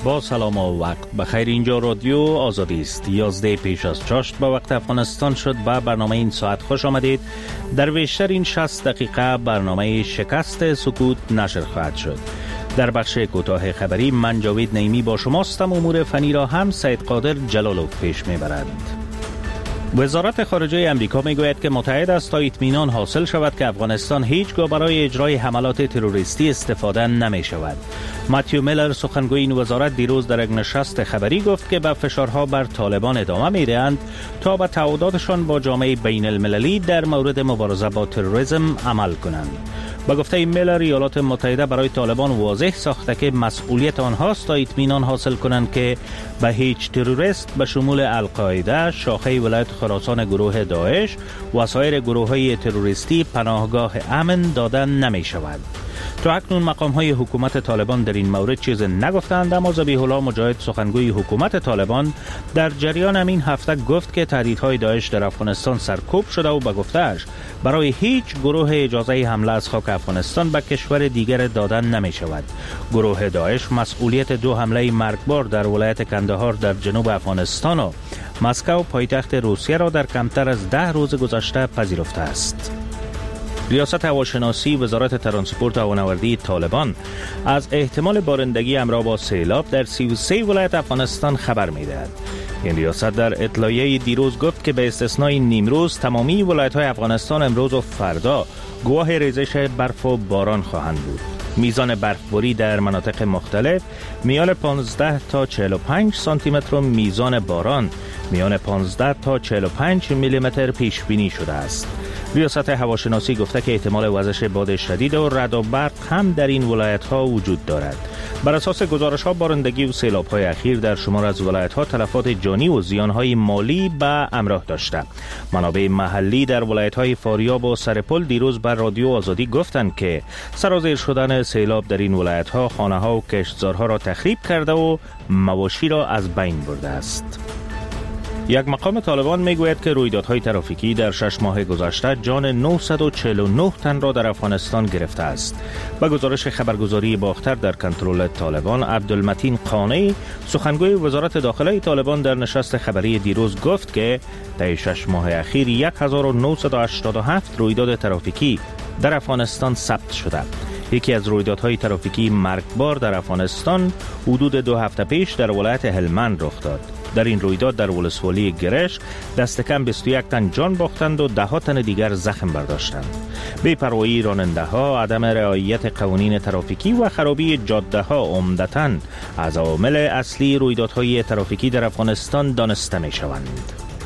با سلام و وقت بخیر. اینجا رادیو آزادی است. 11 پیش از چاشت به وقت افغانستان شد و برنامه این ساعت خوش آمدید. در بیشتر این 60 دقیقه برنامه شکست سکوت نشر خواهد شد. در بخش کوتاه خبری من جاوید نعیمی با شماستم. امور فنی را هم سید قادر جلالوف پیش میبرند. وزارت خارجه امریکا میگوید که متعهد است تا اطمینان حاصل شود که افغانستان هیچگاه برای اجرای حملات تروریستی استفاده نمی شود. ماتیو میلر سخنگوی این وزارت دیروز در یک نشست خبری گفت که به فشارها بر طالبان ادامه میدهند تا به تعهداتشان با جامعه بین المللی در مورد مبارزه با تروریسم عمل کنند. با گفته میلر، ایالات متحده برای طالبان واضح ساخته که مسئولیت آنهاست تا اطمینان حاصل کنند که به هیچ تروریست به شمول القاعده، شاخه ولایت خراسان گروه داعش و سایر گروه‌های تروریستی پناهگاه امن داده نمی شود. تا اکنون مقام‌های حکومت طالبان در این مورد چیز نگفتند، اما ذبیح الله مجاهد سخنگوی حکومت طالبان در جریان همین هفته گفت که تهدیدهای داعش در افغانستان سرکوب شده و به گفته‌اش برای هیچ گروه اجازه حمله از خاک افغانستان به کشور دیگر دادن نمی شود. گروه داعش مسئولیت 2 حمله مرگبار در ولایت کندهار در جنوب افغانستان و مسکو پایتخت روسیه را در کمتر از 10 روز گذشته پذیرفته است. ریاست هواشناسی وزارت ترانسپورت و هوانوردی طالبان از احتمال بارندگی همراه با سیلاب در 33 ولایت افغانستان خبر می‌دهد. این ریاست در اطلاعیه دیروز گفت که به استثنای نیمروز تمامی ولایت‌های افغانستان امروز و فردا گواه ریزش برف و باران خواهند بود. میزان برفباری در مناطق مختلف میان 15 تا 45 سانتی متر و میزان باران میان 15 تا 45 میلیمتر پیش بینی شده است. ریاست هواشناسی گفته که احتمال وزش باد شدید و رعد و برق هم در این ولایت‌ها وجود دارد. بر اساس گزارش‌ها بارندگی و سیلاب‌های اخیر در شمار از ولایت‌ها تلفات جانی و زیان‌های مالی به همراه داشته. منابع محلی در ولایت‌های فاریاب و سرپل دیروز بر رادیو آزادی گفتند که سرازیر شدن سیلاب در این ولایت‌ها خانه‌ها و کشتزارها را تخریب کرده و مواشی را از بین برده است. یک مقام طالبان میگوید که رویدادهای ترافیکی در 6 ماه گذشته جان 949 تن را در افغانستان گرفته است. با گزارش خبرگزاری باختر در کنترل طالبان، عبدالمتین قانی سخنگوی وزارت داخله طالبان در نشست خبری دیروز گفت که در 6 ماه اخیر 1987 رویداد ترافیکی در افغانستان ثبت شده. یکی از رویدادهای ترافیکی مرگبار در افغانستان حدود 2 هفته پیش در ولایت هلمند رخ داد. در این رویداد در ولسوالی گرش دست کم 21 تن جان باختند و 10 تن دیگر زخم برداشتند. بی‌پروایی راننده‌ها، عدم رعایت قوانین ترافیکی و خرابی جاده‌ها عمدتاً از عوامل اصلی رویدادهای ترافیکی در افغانستان دانسته می‌شوند.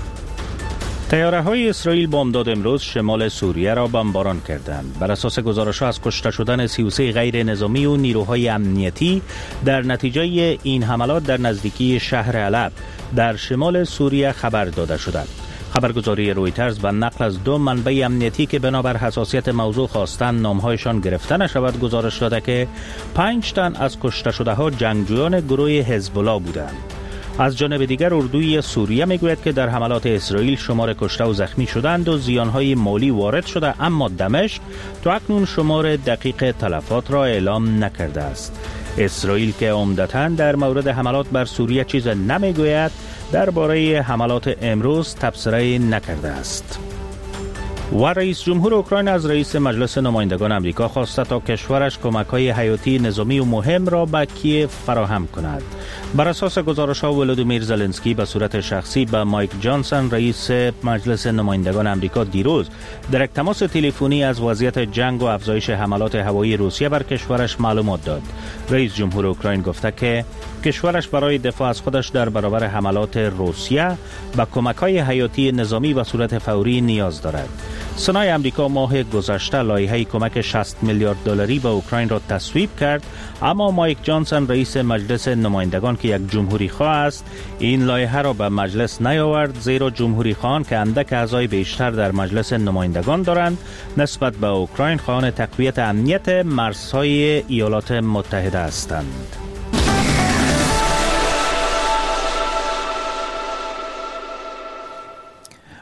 طیاره‌های اسرائیل بامداد امروز شمال سوریه را بمباران کردند. بر اساس گزارش‌ها از کشته شدن 33 غیر نظامی و نیروهای امنیتی در نتیجه این حملات در نزدیکی شهر علب در شمال سوریه خبر داده شده. خبرگزاری رویترز به نقل از 2 منبع امنیتی که بنابر حساسیت موضوع خواستند نامهایشان گرفته نشود گزارش داده که 5 تن از کشته شده‌ها جنگجویان گروه حزب الله بودند. از جانب دیگر اردوی سوریه میگوید که در حملات اسرائیل شمار کشته و زخمی شدند و زیانهای مالی وارد شده، اما دمشق تا اکنون شمار دقیق تلفات را اعلام نکرده است. اسرائیل که عمدتاً در مورد حملات بر سوریه چیز نمیگوید، درباره حملات امروز تبصره نکرده است. و رئیس جمهور اوکراین از رئیس مجلس نمایندگان امریکا خواسته تا کشورش کمک‌های حیاتی نظامی و مهم را به کیف فراهم کند. بر اساس گزارش‌ها ولودیمیر زلنسکی به صورت شخصی به مایک جانسون رئیس مجلس نمایندگان امریکا دیروز در یک تماس تلفنی از وضعیت جنگ و افزایش حملات هوایی روسیه بر کشورش معلومات داد. رئیس جمهور اوکراین گفته که کشورش برای دفاع از خودش در برابر حملات روسیه به کمک‌های حیاتی نظامی و صورت فوری نیاز دارد. سنای امریکا ماه گذشته لایحه کمک 60 میلیارد دلاری به اوکراین را تصویب کرد، اما مایک جانسون رئیس مجلس نمایندگان که یک جمهوری خواه است این لایحه را به مجلس نیاورد، زیرا جمهوری خواهان که اندک اعضای بیشتر در مجلس نمایندگان دارند نسبت به اوکراین خواهان تقویت امنیت مرزهای ایالات متحده هستند.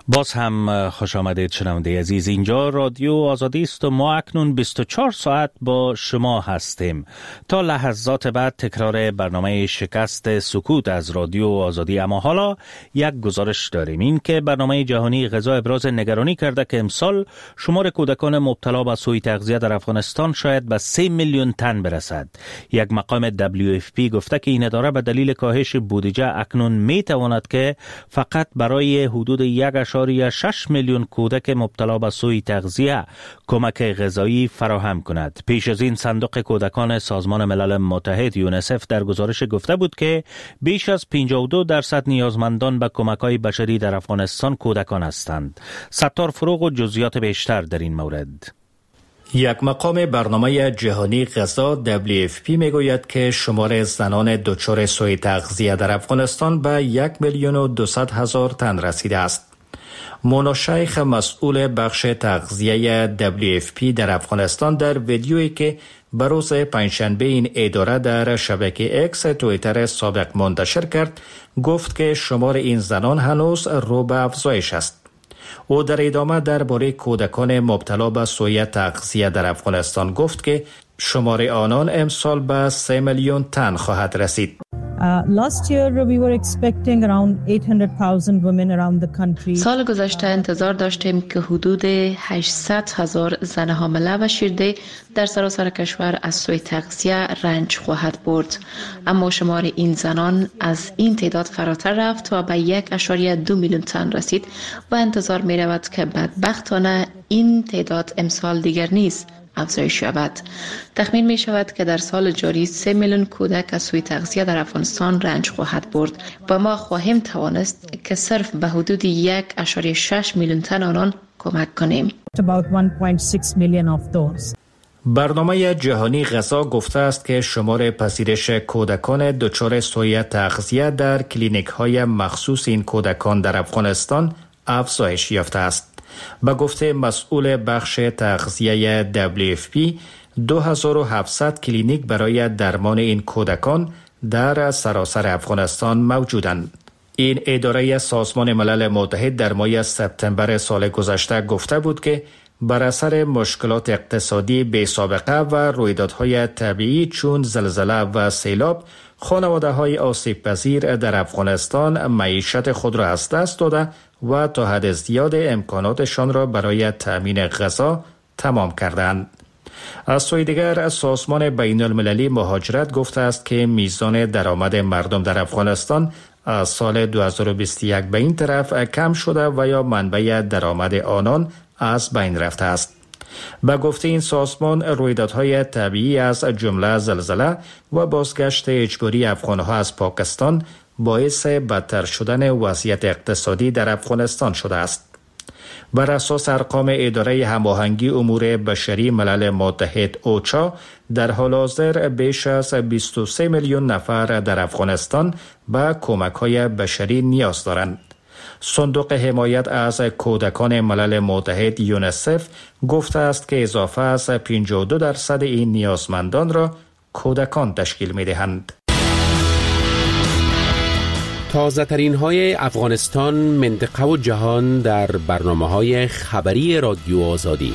باز هم خوش آمدید شنونده عزیز. اینجا رادیو آزادی است و ما اکنون 24 ساعت با شما هستیم. تا لحظات بعد تکرار برنامه شکست سکوت از رادیو آزادی. اما حالا یک گزارش داریم، این که برنامه جهانی غذا ابراز نگرانی کرده که امسال شمار کودکان مبتلا به سوء تغذیه در افغانستان شاید به 3 میلیون تن برسد. یک مقام WFP گفته که این اداره به دلیل کاهش بودجه اکنون می تواند که فقط برای حدود 1.6 میلیون کودک مبتلا به سوء تغذیه کمک غذایی فراهم کند. پیش از این صندوق کودکان سازمان ملل متحد یونسف در گزارش گفته بود که بیش از 52% نیازمندان به کمک‌های بشری در افغانستان کودکان هستند. ستار فروغ و جزئیات بیشتر در این مورد. یک مقام برنامه جهانی غذا WFP میگوید که شمار زنان دچار سوء تغذیه در افغانستان به 1,200,000 تن رسیده است. مونا شیخ مسئول بخش تغذیه WFP در افغانستان در ویدیویی که به روز پنجشنبه این اداره در شبکه اکس توییتر سابق منتشر کرد گفت که شمار این زنان هنوز رو به افزایش است. او در ادامه درباره کودکان مبتلا به سوء تغذیه در افغانستان گفت که شمار آنان امسال به 3 میلیون تن خواهد رسید. Last year we were expecting around 800,000 women around the country. سال گذشته انتظار داشتیم که حدود 800,000 زن حامله و شیرده در سراسر کشور از سوء تغذیه رنج خواهد برد، اما شمار این زنان از این تعداد فراتر رفت و به 1.2 میلیون تن رسید و انتظار می رود که بدبختانه این تعداد امسال دیگر نیست افزایش یابد. تخمین می شود که در سال جاری 3 میلیون کودک از سوء تغذیه در افغانستان رنج خواهد برد و ما خواهیم توانست که صرف به حدود 1.6 میلیون تن آنان کمک کنیم. About 1.6 million of those. برنامه جهانی غذا گفته است که شمار پذیرش کودکان دچار سوء تغذیه در کلینیک‌های مخصوص این کودکان در افغانستان افزایش یافته است. به گفته مسئول بخش تغذیه WFP 2700 کلینیک برای درمان این کودکان در سراسر افغانستان موجودند. این اداره سازمان ملل متحد در ماه سپتامبر سال گذشته گفته بود که بر اثر مشکلات اقتصادی بی سابقه و رویدادهای طبیعی چون زلزله و سیلاب، خانواده‌های آسیب پذیر در افغانستان معیشت خود را از دست داده و تا حد زیاد امکاناتشان را برای تأمین غذا تمام کردند. از سوی دیگر سازمان بین المللی مهاجرت گفته است که میزان درآمد مردم در افغانستان از سال 2021 به این طرف کم شده و یا منبع درآمد آنان از بین رفته است. به گفته این سازمان رویدادهای طبیعی از جمله زلزله و بازگشت اجباری افغانها از پاکستان باعث بدتر شدن وضعیت اقتصادی در افغانستان شده است. بر اساس ارقام اداره هماهنگی امور بشری ملل متحد اوچا، در حال حاضر بیش از 23 میلیون نفر در افغانستان به کمک‌های بشری نیاز دارند. صندوق حمایت از کودکان ملل متحد یونسف گفته است که اضافه از 52% این نیازمندان را کودکان تشکیل می‌دهند. تازه ترین های افغانستان، منطقه و جهان در برنامه‌های خبری رادیو آزادی.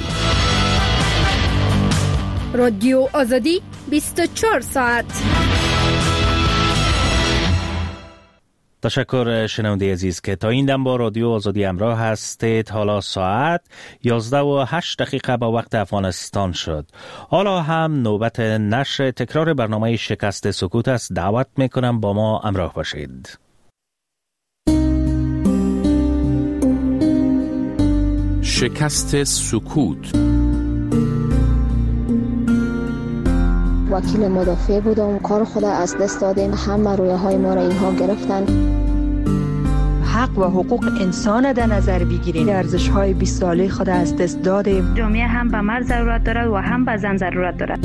رادیو آزادی 24 ساعت. تشکر شنونده عزیز که تا این دم با رادیو آزادی همراه هستید. حالا ساعت 11:08 به وقت افغانستان شد. حالا هم نوبت نشر تکرار برنامه شکست سکوت است. دعوت میکنم با ما همراه باشید. شکست سکوت. وکیل مدافع بودم، کار خود از دست دادیم، همه رویاهای ما را اینها گرفتن. حق و حقوق انسان در نظر بگیریم، ارزش‌های 20 ساله خود از دست دادیم. جامعه هم به مرد ضرورت دارد و هم به زن ضرورت دارد.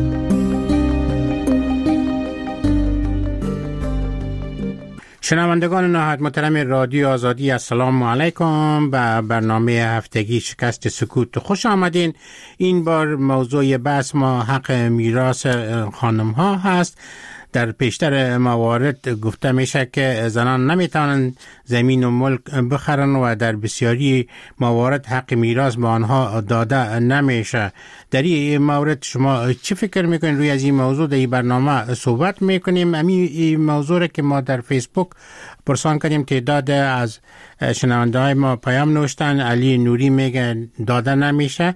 شنوندگان نهایت محترم رادیو آزادی، السلام علیکم. به برنامه هفتگی شکست سکوت خوش آمدین. این بار موضوع بحث ما حق میراث خانم ها هست. در پیشتر موارد گفته میشه که زنان نمیتونن زمین و ملک بخرن و در بسیاری موارد حق میراث به آنها داده نمیشه. در این مورد شما چی فکر میکنین؟ روی از این موضوع در این برنامه صحبت میکنیم. این موضوع که ما در فیسبوک پرسان کردیم، تعداد از شنونده های ما پیام نوشتن. علی نوری میگه داده نمیشه.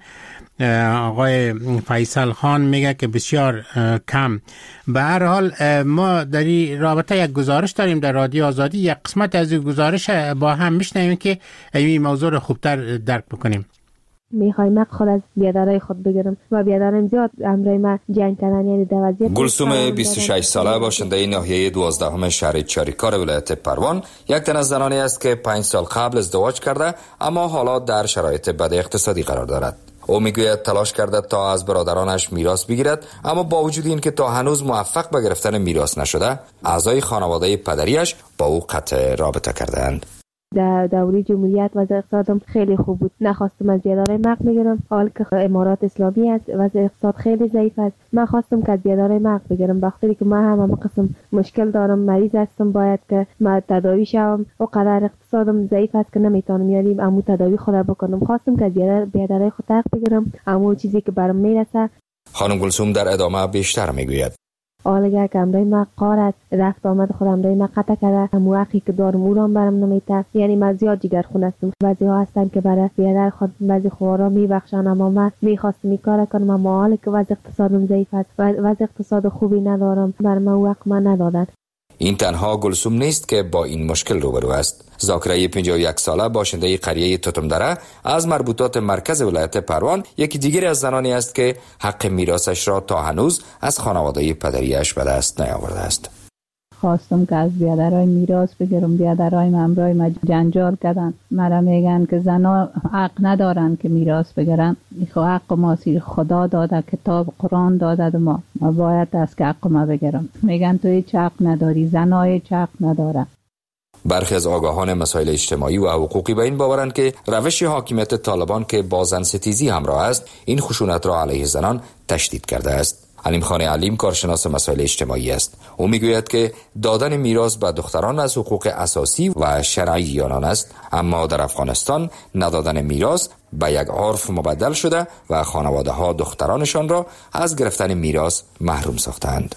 آقای فیصل خان میگه که بسیار کم. به هر حال ما در این رابطه یک گزارش داریم در رادیو آزادی. یک قسمت از این گزارش با هم میشنویم که این موضوع رو خوبتر درک بکنیم. میخوایم خود از بیادرای خود بگیرم و بیادرم زیاد امرای ما جنگ کردن، یعنی در وضعیت. گلسوم 26 ساله باشنده ناحیه 12 شهر چاریکار ولایت پروان یک تن از زنانی است که 5 سال قبل ازدواج کرده اما حالا در شرایط بد اقتصادی قرار دارد. او میگوید تلاش کرده تا از برادرانش میراث بگیرد، اما با وجود این که تا هنوز موفق به گرفتن میراث نشده، اعضای خانواده پدریش با او قطع رابطه کردند. در دوره جمهوریت وضع اقتصادم خیلی خوب بود. نخواستم از بیادرای مق بگیرم، حال که امارات اسلامی است وضع اقتصاد خیلی ضعیف است. من خواستم که از بیادرای مق بگیرم، وقتی که من هم قسم مشکل دارم، مریض هستم، باید که من تداوی شوم و قدر اقتصادم ضعیف است که نمیتونم یعنی عمو تداوی خود بکنم. خواستم که از بیادرای خود حق بگیرم، عمو چیزی که برام میرسه. خانم گلسوم در ادامه بیشتر میگوید آلگر که امرای ما قارت رفت آمد خود امرای ما قطع کرده، همو حقی که دارم او را برم نمیته. یعنی من زیاد جگرخون هستم. بعضی ها هستن که برای بیادر خود بعضی خوارا میبخشن، اما من میخواستم این کار کنم، اما حالی که وضع اقتصادم ضعیف است و وضع اقتصاد خوبی ندارم، بر من او حق من ندادن. این تنها گلسوم نیست که با این مشکل روبرو است. زاکرای 51 ساله باشنده قریه توتمدره از مربوطات مرکز ولایت پروان یکی دیگر از زنانی است که حق میراثش را تا هنوز از خانواده پدریش به دست نیاورده است. خواستم که از بیادرای میراث بگیرم. بیادرای امرای ما جنجال کردن، مرا میگن که زنا حق ندارن که میراث بگیرن. خو حق ما خدا داده، کتاب قرآن داده، ما باید از که حق ما بگیرم. میگن تو هیچ حق نداری، زنا هیچ حق نداره. برخی از آگاهان مسائل اجتماعی و حقوقی به این باورند که روش حاکمیت طالبان که با زن ستیزی همراه است، این خشونت را علیه زنان تشدید کرده است. علیم خان علیم کارشناس مسائل اجتماعی است. او میگوید که دادن میراث به دختران از حقوق اساسی و شرعی آنان است، اما در افغانستان ندادن میراث به یک عرف مبدل شده و خانواده ها دخترانشان را از گرفتن میراث محروم ساختند.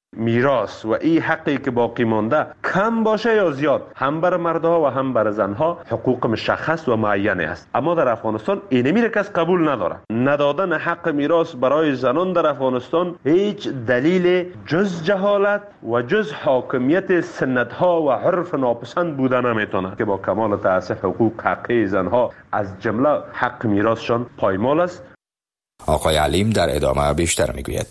میراث و این حقی که باقی مانده کم باشه یا زیاد، هم بر مردها و هم بر زنها حقوق مشخص و معین است، اما در افغانستان اینمی کس قبول نداره. ندادن حق میراث برای زنان در افغانستان هیچ دلیل جز جهالت و جز حاکمیت سنت ها و عرف ناپسند بوده نمیتونه که با کمال تاسف حقوق حقی زنها از جمله حق میراثشان پایمال است. آقای علیم در ادامه بیشتر میگوید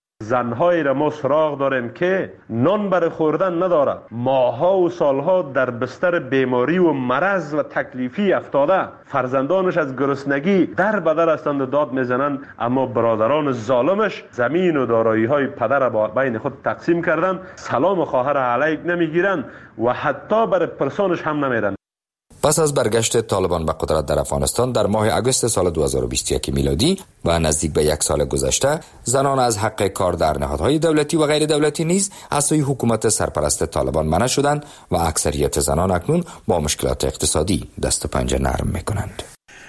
زنهایی را ما سراغ داریم که نان برای خوردن نداره، ماها و سالها در بستر بیماری و مرض و تکلیفی افتاده، فرزندانش از گرسنگی در بدر هستند داد میزنند، اما برادران ظالمش زمین و دارایی های پدر را بین خود تقسیم کردن، سلام خواهر علیک نمیگیرن و حتی برای پرسانش هم نمیدن. پس از برگشت طالبان به قدرت در افغانستان در ماه اگست سال 2021 میلادی و نزدیک به یک سال گذشته، زنان از حق کار در نهادهای دولتی و غیر دولتی نیز از سوی حکومت سرپرست طالبان منع شدند و اکثریت زنان اکنون با مشکلات اقتصادی دست و پنجه نرم میکنند.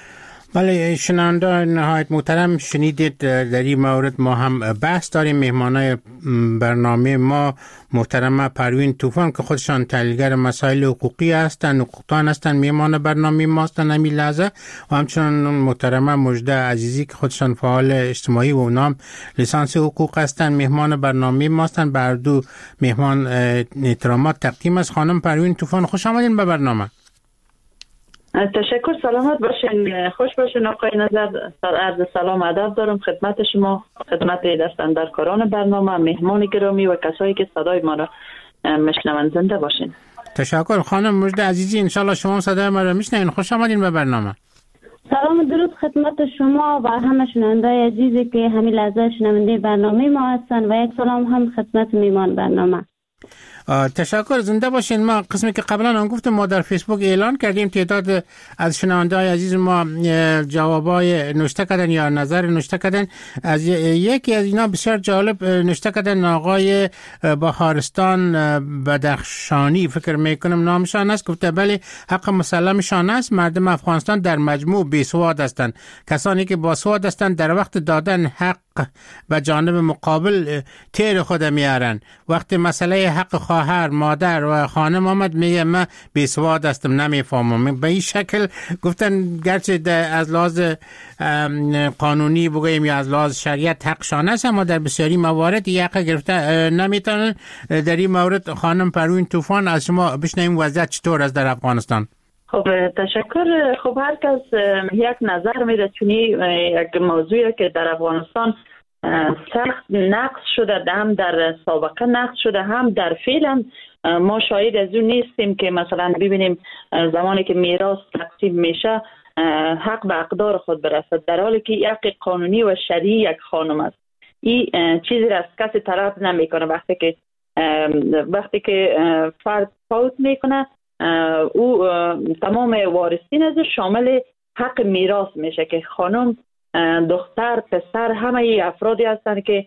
بله شنونده نهایت محترم، شنیدید در این مورد ما هم بحث داریم. مهمانای برنامه ما محترمه پروین طوفان که خودشان تحلیلگر مسائل حقوقی هستند، حقوقدان هستند، مهمان برنامه ما هستند همین لحظه، و همچنان محترمه مژده عزیزی که خودشان فعال اجتماعی و اونام لیسانس حقوق هستند، مهمان برنامه ما هستند. بر دو مهمان احترامات تقدیم است. خانم پروین طوفان خوش آمدین به برنامه. تشکر، سلامت باشین، خوش باشین آقای نظر. عرض سلام ادب دارم خدمت شما، خدمت دستاندرکاران برنامه، مهمان گرامی و کسایی که صدای ما را میشنوند. زنده باشین. تشکر. خانم مژده عزیزی انشالله شما صدای ما را میشنوین. خوش آمدین به برنامه. سلام و درود خدمت شما و همه شنونده‌های عزیزی که همین لحظه شنونده برنامه ما هستند و یک سلام هم خدمت میهمان برنامه. تشکر، زنده باشین. ما قسمی که قبلا هم گفتم ما در فیسبوک اعلان کردیم، تعداد از شنونده‌های عزیز ما جوابای نوشته کردن یا نظر نوشته کردن. از یکی از اینا بسیار جالب نوشته کردن آقای بهارستان بدخشانی، فکر میکنم نامشان است، گفته بله حق مسلمشان است، مردم افغانستان در مجموع بیسواد هستند، کسانی که باسواد هستند در وقت دادن حق و جانب مقابل تیر خود میارن. وقتی مسئله حق خواهر، مادر و خانم آمد میگه من بیسواد هستم نمیفهمم. به این شکل گفتن گرچه از لحاظ قانونی بگوییم یا از لحاظ شریعت حقشان است، اما در بسیاری موارد این حق گرفته نمیتونن. در این مورد خانم پروین طوفان از شما بشنویم وضعیت چطور است در افغانستان. خب تشکر. خب هر کس یک نظر میده، چون یک موضوعی که در افغانستان سخت نقص شده، هم در سابقه نقص شده، هم در فعل ما شاهد از اون نیستیم که مثلا ببینیم زمانی که میراث تقسیم میشه حق به اقدار خود برسد، در حالی که حق قانونی و شرعی یک خانم است. این چیزی را از کسی طلب نمیکنه. وقتی که فرد فوت میکنه او تمام وارثین از شامل حق میراث میشه که خانم، دختر، پسر، همه افرادی هستند که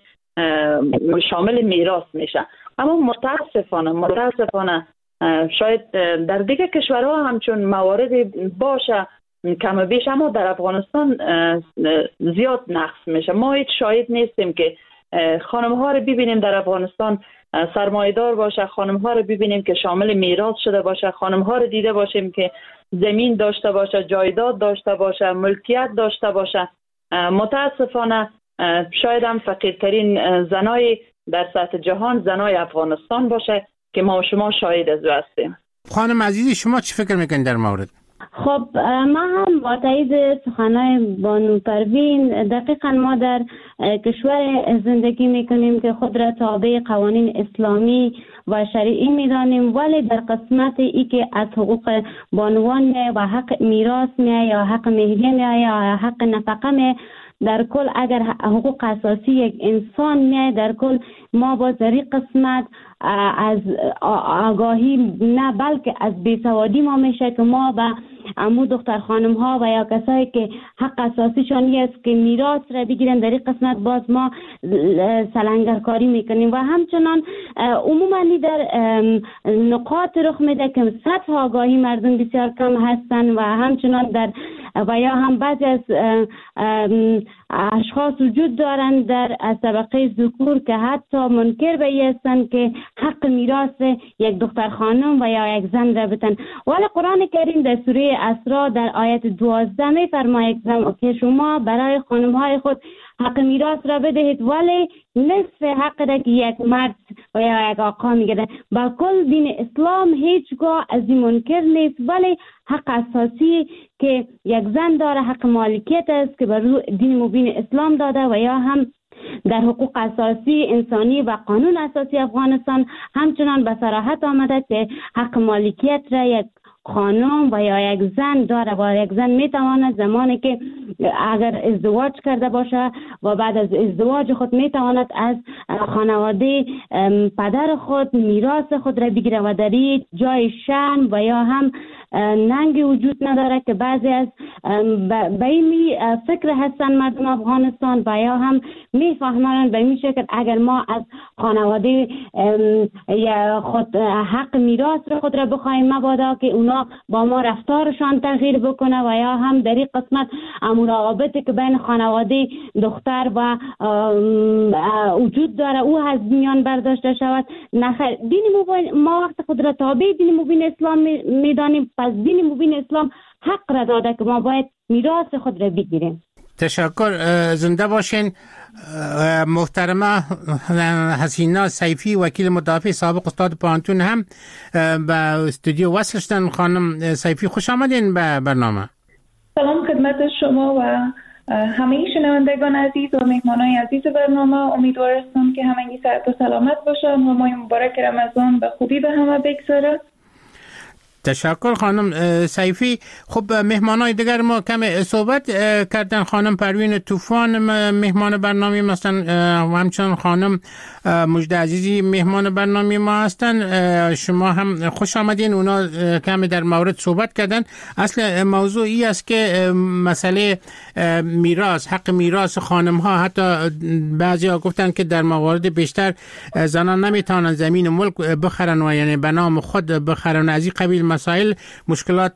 شامل میراث میشه. اما متاسفانه شاید در دیگه کشورها همچون مواردی باشه کم و بیش، اما در افغانستان زیاد نقص میشه. ما هیچ شاهد نیستیم که خانم ها رو ببینیم در افغانستان سرمایه‌دار باشه، خانم ها رو ببینیم که شامل میراث شده باشه، خانم ها رو دیده باشیم که زمین داشته باشه، جایداد داشته باشه، ملکیت داشته باشه. متاسفانه شاید هم فقیرترین زنای در سطح جهان زنای افغانستان باشه که ما و شما شاهد از او هستیم. خانم عزیزی شما چی فکر میکنید در مورد؟ خب ما هم با تایید سخنهای بانو پروین، دقیقا ما در کشور زندگی میکنیم که خود را تابع قوانین اسلامی و شرعی میدانیم، ولی در قسمت ای که از حقوق بانوان میای و حق میراث میای یا حق مهریه میای یا حق نفقه میای، در کل اگر حقوق اساسی یک انسان میای، در کل ما با در این قسمت از آگاهی نه بلکه از بیسوادی ما میشه که ما به امو دختر خانم ها و یا کسایی که حق اساسیشان است که میراث را بگیرن، در این قسمت باز ما سلنگرکاری میکنیم و همچنان عموما در نقاط رخ میده که سطح آگاهی مردم بسیار کم هستن و همچنان در و یا هم بعضی از اشخاص وجود دارند در طبقه ذکور که حتی منکر به این هستند که حق میراث یک دختر خانم و یا یک زن را بتن. ولی قرآن کریم در سوره اسراء در آیت 12 میفرماید که شما برای خانم های خود حق میراث را بدهید، ولی نصف حق را که یک مرد و یا یک آقا میگیره. با کل دین اسلام هیچگاه از این منکر نیست، ولی حق اساسی که یک زن داره حق مالکیت است که بر روی دین مبین اسلام داده و یا هم در حقوق اساسی انسانی و قانون اساسی افغانستان همچنان به صراحت آمده که حق مالکیت را یک خانم و یا یک زن داره و یک زن میتواند زمانی که اگر ازدواج کرده باشه و بعد از ازدواج خود میتواند از خانواده پدر خود میراث خود را بگیره و در این جای شرم و یا هم ننگی وجود نداره که بعضی از به این فکر هستن مردم افغانستان و یا هم میفهمند به این شکل اگر ما از خانواده خود حق میراث خود را بخوایم مبادا که اونا با ما رفتارشان تغییر بکنه و یا هم در این قسمت مراقبتی که بین خانواده دختر و وجود داره او از میان برداشته شود. نخیر، دین مبین ما وقت خود را تابع دین مبین اسلام میدانیم، پس دین مبین اسلام حق را داده که ما باید میراث خود را بگیریم. تشکر، زنده باشین. محترمه حسینا سیفی وکیل مدافع سابق استاد پانتون هم به استودیو وصل شدن. خانم سیفی خوش آمدین به برنامه. سلام خدمت شما و همه شنوندگان عزیز و مهمانان عزیز برنامه. امیدوارم که همگی صحت و سلامت باشن و ماه مبارک رمضان به خوبی به همه بگذره. تشکر خانم سیفی. خب مهمانای دیگر ما کم صحبت کردن. خانم پروین طوفان مهمان برنامه ما هستن و همچنان خانم مجده عزیزی مهمان برنامه ما هستن. شما هم خوش آمدین. اونا کم در مورد صحبت کردن. اصل موضوع ای است که مسئله میراث، حق میراث خانم ها، حتی بعضی ها گفتن که در موارد بیشتر زنان نمیتونن زمین و ملک بخرن و یعنی به نام خود بخرن. از این قبیل مسائل مشکلات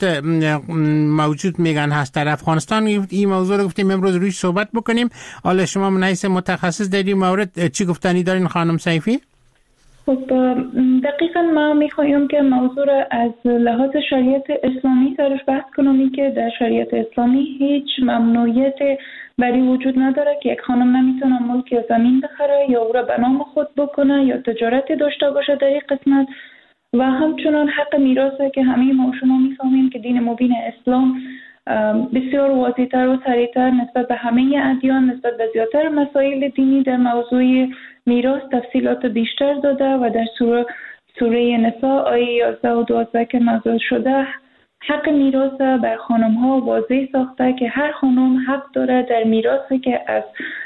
موجود میگن هست در افغانستان. این موضوع رو گفتیم امروز روش صحبت بکنیم. حالا شما من حیث متخصص در این مورد چی گفتنی دارین خانم سیفی؟ خب دقیقا ما میخوایم که موضوع را از لحاظ شریعت اسلامی سرش بحث کنیم که در شریعت اسلامی هیچ ممنوعیت برای وجود نداره که یک خانم نمیتونه ملک یا زمین بخره یا او را به نام خود بکنه یا تجارت داشته باشه در این قسمت. و همچنان حق میراثه که همه ما شما میفهمیم که دین مبین اسلام بسیار واضح‌تر و صریح‌تر نسبت به همه ادیان، نسبت به زیادتر مسائل دینی در موضوع میراث تفصیلات بیشتر داده و در سوره نساء آیه 11 و 12 که نازل شده حق میراث بر خانم ها واضح ساخته که هر خانم حق داره در میراثی که از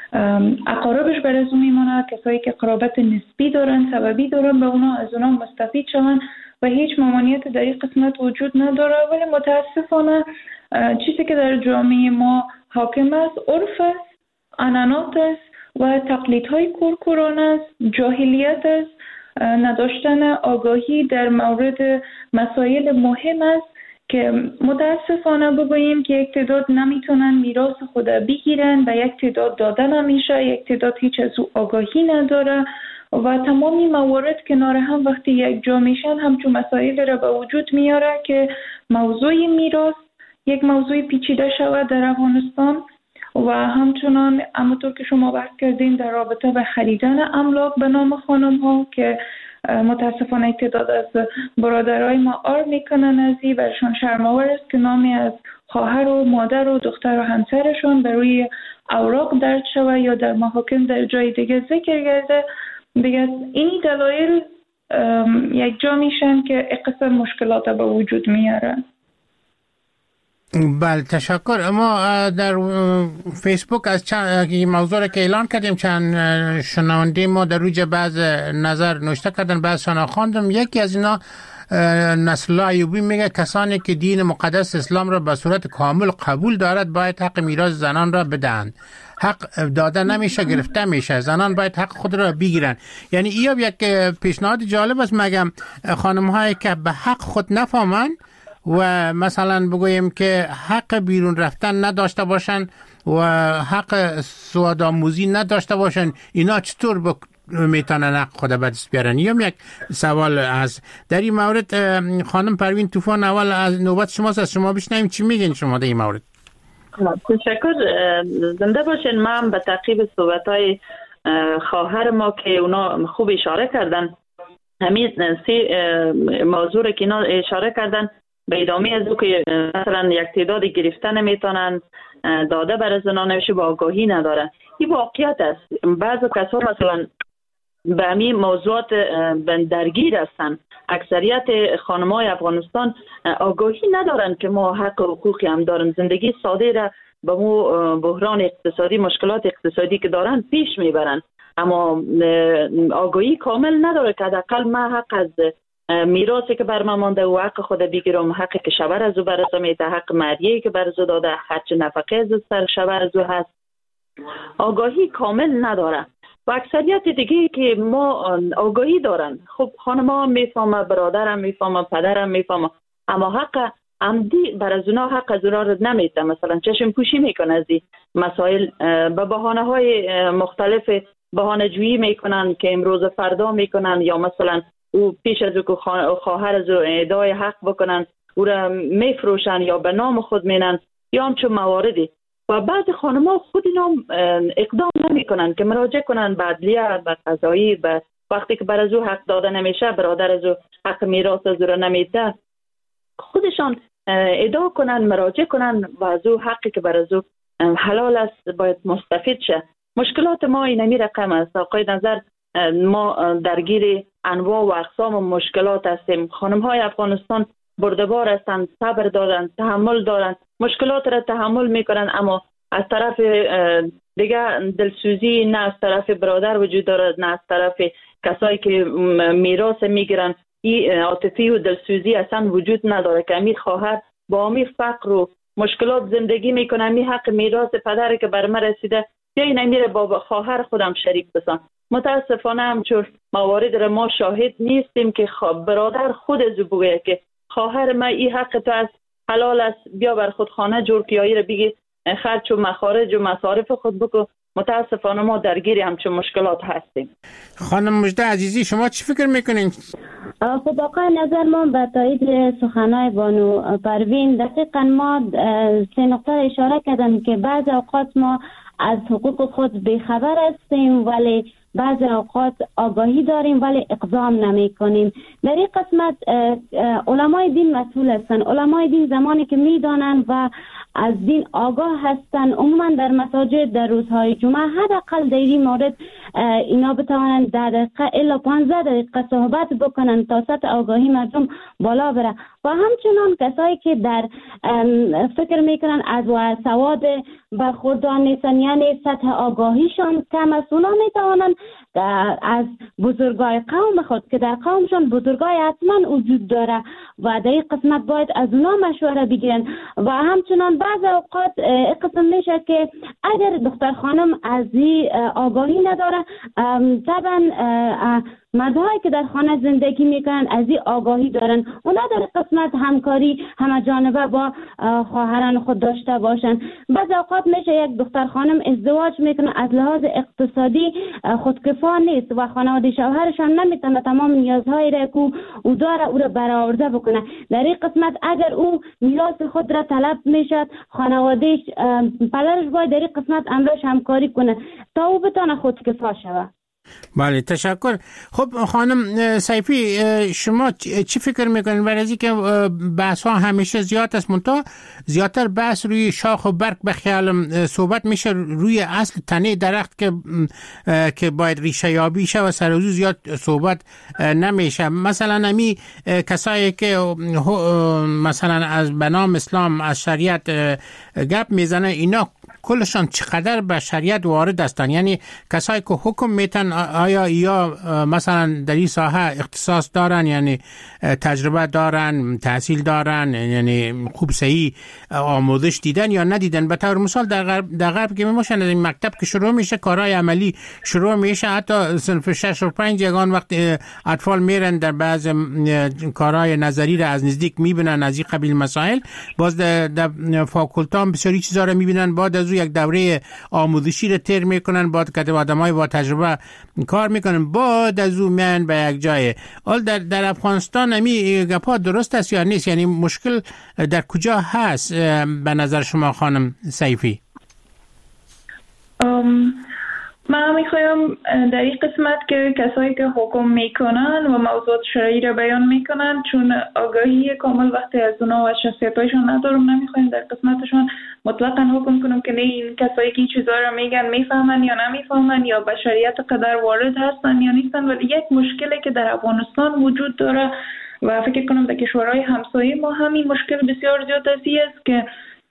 اقاربش بر از اون میمونه، کسایی که قرابت نسبی دارن، سببی دارن، به اونا از اونا مستفید شون و هیچ ممانعت در این قسمت وجود نداره. ولی متاسفانه چیزی که در جامعه ما حاکم است عرف است، عنعنات است و تقلیدهای کورکورانه است، جاهلیت است، نداشتن آگاهی در مورد مسائل مهم است که متاسفانه بگوییم که یک تعداد نمیتونن میراث خود بگیرن و یک تعداد داده نمیشه، یک تعداد هیچ از او آگاهی نداره و تمامی موارد کنار هم وقتی یک جا میشن همچون مسائل را به وجود میاره که موضوع میراث یک موضوع پیچیده شود در افغانستان و همچنان همونطور که شما بحث کردین در رابطه به خریدن املاک به نام خانم ها که متاسفانه تعداد از برادرای ما آر میکنن از این برشان شرم‌آور است که نامی از خواهر و مادر و دختر و همسرشون بر روی اوراق درج شود یا در محاکم در جای دیگه ذکر گرده. دیگه اینی دلایل یک جا میشن که اقصد مشکلات به وجود میارن. بله تشکر. ما در فیسبوک از چند موضوع که اعلان کردیم چند شنونده ما در روی بعض نظر نوشته کردن، بعضشان خواندم. یکی از اینا نصرالله ایوبی میگه کسانی که دین مقدس اسلام را به صورت کامل قبول دارد باید حق میراث زنان را بدهند. حق داده نمیشه، گرفته میشه. زنان باید حق خود را بگیرن. یعنی این یک پیشنهاد جالب است. مگم خانم هایی که به حق خود نفهمن و مثلا بگوییم که حق بیرون رفتن نداشته باشن و حق سوادآموزی نداشته باشن، اینا چطور میتونن حق خود به دست بیارن؟ یک سوال از در این مورد خانم پروین طوفان اول از نوبت شماست، از شما بشنویم چی میگین شما در این مورد. تشکر، زنده باشین. من به تعقیب صحبت‌های خواهر ما که اونا خوب اشاره کردن، همین موضوع که اینا اشاره کردن به ادامه از او که مثلا یک تعداد گرفته نمیتونن داده برای زنان نمیشه با آگاهی نداره. این واقعیت است. بعض کسا مثلا به همین موضوعات درگیر هستن. اکثریت خانمای افغانستان آگاهی ندارن که ما حق و حقوقی هم دارن. زندگی ساده را به مو بحران اقتصادی، مشکلات اقتصادی که دارن پیش میبرن، اما آگاهی کامل نداره که حداقل من حق از میراثی که بر من مانده و حق خود بگیرم، حقی که شوهر از او برسه میده، حق مریه‌ای که برز داده، حق نفقه از سر شوهر از او هست، آگاهی کامل نداره. و اکثریت دیگه که ما آگاهی دارن، خب خانم‌ها میفهمه، برادرم میفهمه، پدرم میفهمه، اما حق عمدی بر از اونا حق از اونا رو نمیده. مثلا چشم پوشی میکنه از این مسائل، به بهانه‌های مختلف بهانه جویی میکنن که امروز فردا میکنن، یا مثلا او پیش از او که خواهر از او ادعای حق بکنن او را میفروشن یا به نام خود مینن یا همچون مواردی. و بعض خانم‌ها خود اینا اقدام نمیکنن که مراجعه کنن به عدلیه، به قضایی، به وقتی که بر از او حق داده نمیشه، برادر از او حق میراث از او را نمیده، خودشان ادعا کنن، مراجعه کنن و از او حقی که بر از او حلال است باید مستفید شه. مشکلات ما اینمی رقم است. آقای نظر، ما درگیر انواع و اقسام مشکلات هستیم. خانم‌های افغانستان بردبار هستند، صبر دارند، تحمل دارند، مشکلات را تحمل میکنند، اما از طرف دیگه دلسوزی نه از طرف برادر وجود دارد نه از طرف کسایی که میراث میگیرن. این عاطفی و دلسوزی اصلا وجود نداره که امیر خواهر با امیر فقر و مشکلات زندگی میکنه. امیر حق میراث پدری که بر من رسیده یا این امیر با خواهر خودم شریک بسن. متاسفانه همچون موارد را ما شاهد نیستیم که برادر خود از بگه که خواهر ما این حق تو از حلال است، بیا بر خود خانه جور کیایی را بگی خرج و مخارج و مصارف خود بکن. متاسفانه ما درگیر همچون مشکلات هستیم. خانم مژده عزیزی شما چی فکر میکنین؟ خب واقعا نظر ما به تایید سخنهای بانو پروین دقیقا ما 3 نقطه اشاره کردم که بعض اوقات ما از حقوق خود بیخبر هستیم ولی بعض اوقات آگاهی داریم ولی اقدام نمی کنیم. در این قسمت علمای دین مسئول هستند. علمای دین زمانی که می دانند و از دین آگاه هستند عموما در مساجد در روزهای جمعه حداقل در این مورد اینا بتوانند 10 دقیقه الا 15 دقیقه صحبت بکنند تا سطح آگاهی مردم بالا بره. و همچنان کسایی که در فکر میکنن از سواد برخوردار نیستن یعنی سطح آگاهیشان کم است، اونا میتوانند از بزرگای قوم خود که در قومشان بزرگای حتما وجود داره و در این قسمت باید از اونا مشوره بگیرن. و همچنان بعض اوقات قسم میشه که اگر دختر خانم از این آگاهی نداره طبعا مردهایی که در خانه زندگی میکنن از این آگاهی دارن، اونا در قسمت همکاری همه جانبه با خواهران خود داشته باشن. بعض اوقات میشه یک دختر خانم ازدواج میکنه از لحاظ اقتصادی خودکفا نیست و خانواده شوهرشان نمیتونه تمام نیازهای را که او داره او را برآورده بکنه. در این قسمت اگر او میراث خود را طلب میشد خانوادهش پدرش باید در این قسمت امرش همکاری کنه تا او بتونه خودکفا شود. بله تشکر. خب خانم سیفی شما چی فکر میکنین؟ برای از اینکه بحث ها همیشه زیاد است منتها زیادتر بحث روی شاخ و برگ به خیالم صحبت میشه روی اصل تنه درخت که باید ریشه یابی شه و سر و زیاد صحبت نمیشه. مثلا امی کسایی که مثلا از بنام اسلام از شریعت گپ میزنه اینا کلشان چقدر به شریعت وارد هستن؟ یعنی کسایی که حکم میتن آیا یا مثلا در این ساحه اختصاص دارن یعنی تجربه دارن تحصیل دارن یعنی خوب صحیح آموزش دیدن یا ندیدن؟ به طور مثال در غرب که میموشن از این مکتب که شروع میشه کارهای عملی شروع میشه، حتی صنف 6 و 5 یگان وقت اطفال میرن در بعض کارهای نظری را از نزدیک میبینن از این قبیل مسائل، باز در فاکولته هم بسیاری چیزا را میبینن، بعد از یک دوره آموزشی را تیر میکنن، بعد که آدمای با تجربه کار میکنن، بعد از اون میان به یک جای. حال در افغانستان همی گپا درست است یا نیست؟ یعنی مشکل در کجا هست به نظر شما خانم سیفی؟ من میخوایم در این قسمت که کسایی که حکم میکنن و موضوعات شرعی را بیان میکنن چون آگاهی کامل وقتی از اونا و شخصیتایشون ندارم نمیخوایم در قسمتشون مطلقا حکم کنم که نه این کسایی که چیزا را میگن میفهمن یا نمیفهمن یا به شریعت قدر وارد هستن یا نیستن. ولی یک مشکلی که در افغانستان وجود داره و فکر کنم در کشورهای همسایه ما همین مشکل بسیار زیاد است که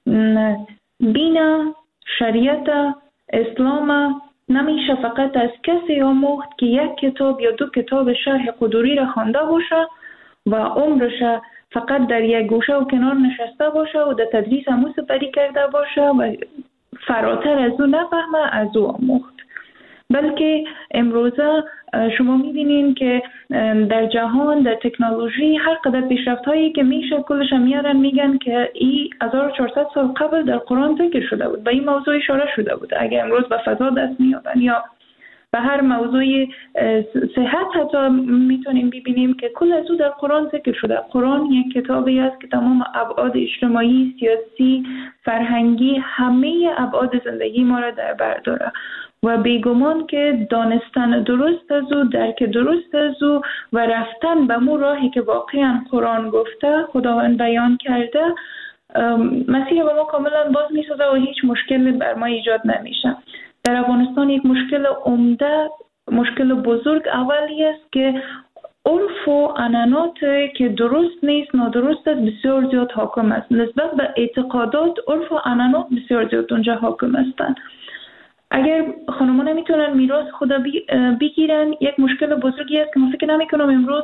دین شریعت اسلام نمیشه فقط از کسی آموخت که یک کتاب یا 2 کتاب شرح قدوری را خوانده باشه و عمرش فقط در یک گوشه و کنار نشسته باشه و در تدریس همو سپری کرده باشه و فراتر از او نفهمه از او آموخت. بلکه امروزه شما می‌بینین که در جهان در تکنولوژی هر قدر پیشرفت هایی که میشه کلش میارن میگن که این 1400 سال قبل در قرآن ذکر شده بود، به این موضوع اشاره شده بود. اگر امروز به فضا دست میابن یا به هر موضوع صحت حتی میتونیم ببینیم که کل از او در قرآن ذکر شده. قرآن یک کتابی است که تمام ابعاد اجتماعی، سیاسی، فرهنگی، همه ابعاد زندگی ما را در بر داره و بیگمان که دانستن درست از او، درک درست از او و رفتن به مو راهی که واقعا قرآن گفته خداوند بیان کرده مسیر به ما کاملا باز میسازه و هیچ مشکلی بر ما ایجاد نمیشه. در افغانستان یک مشکل عمده، مشکل بزرگ اولی است که عرف و عنعنات که درست نیست، نادرست است، بسیار زیاد حاکم است. نسبت به اعتقادات، عرف و عنعنات بسیار زیاد اونجا حاکم هستند. اگر خانم‌ها نمیتونن میراث خود بگیرن، یک مشکل بزرگی است که من فکر نمی‌کنم امروز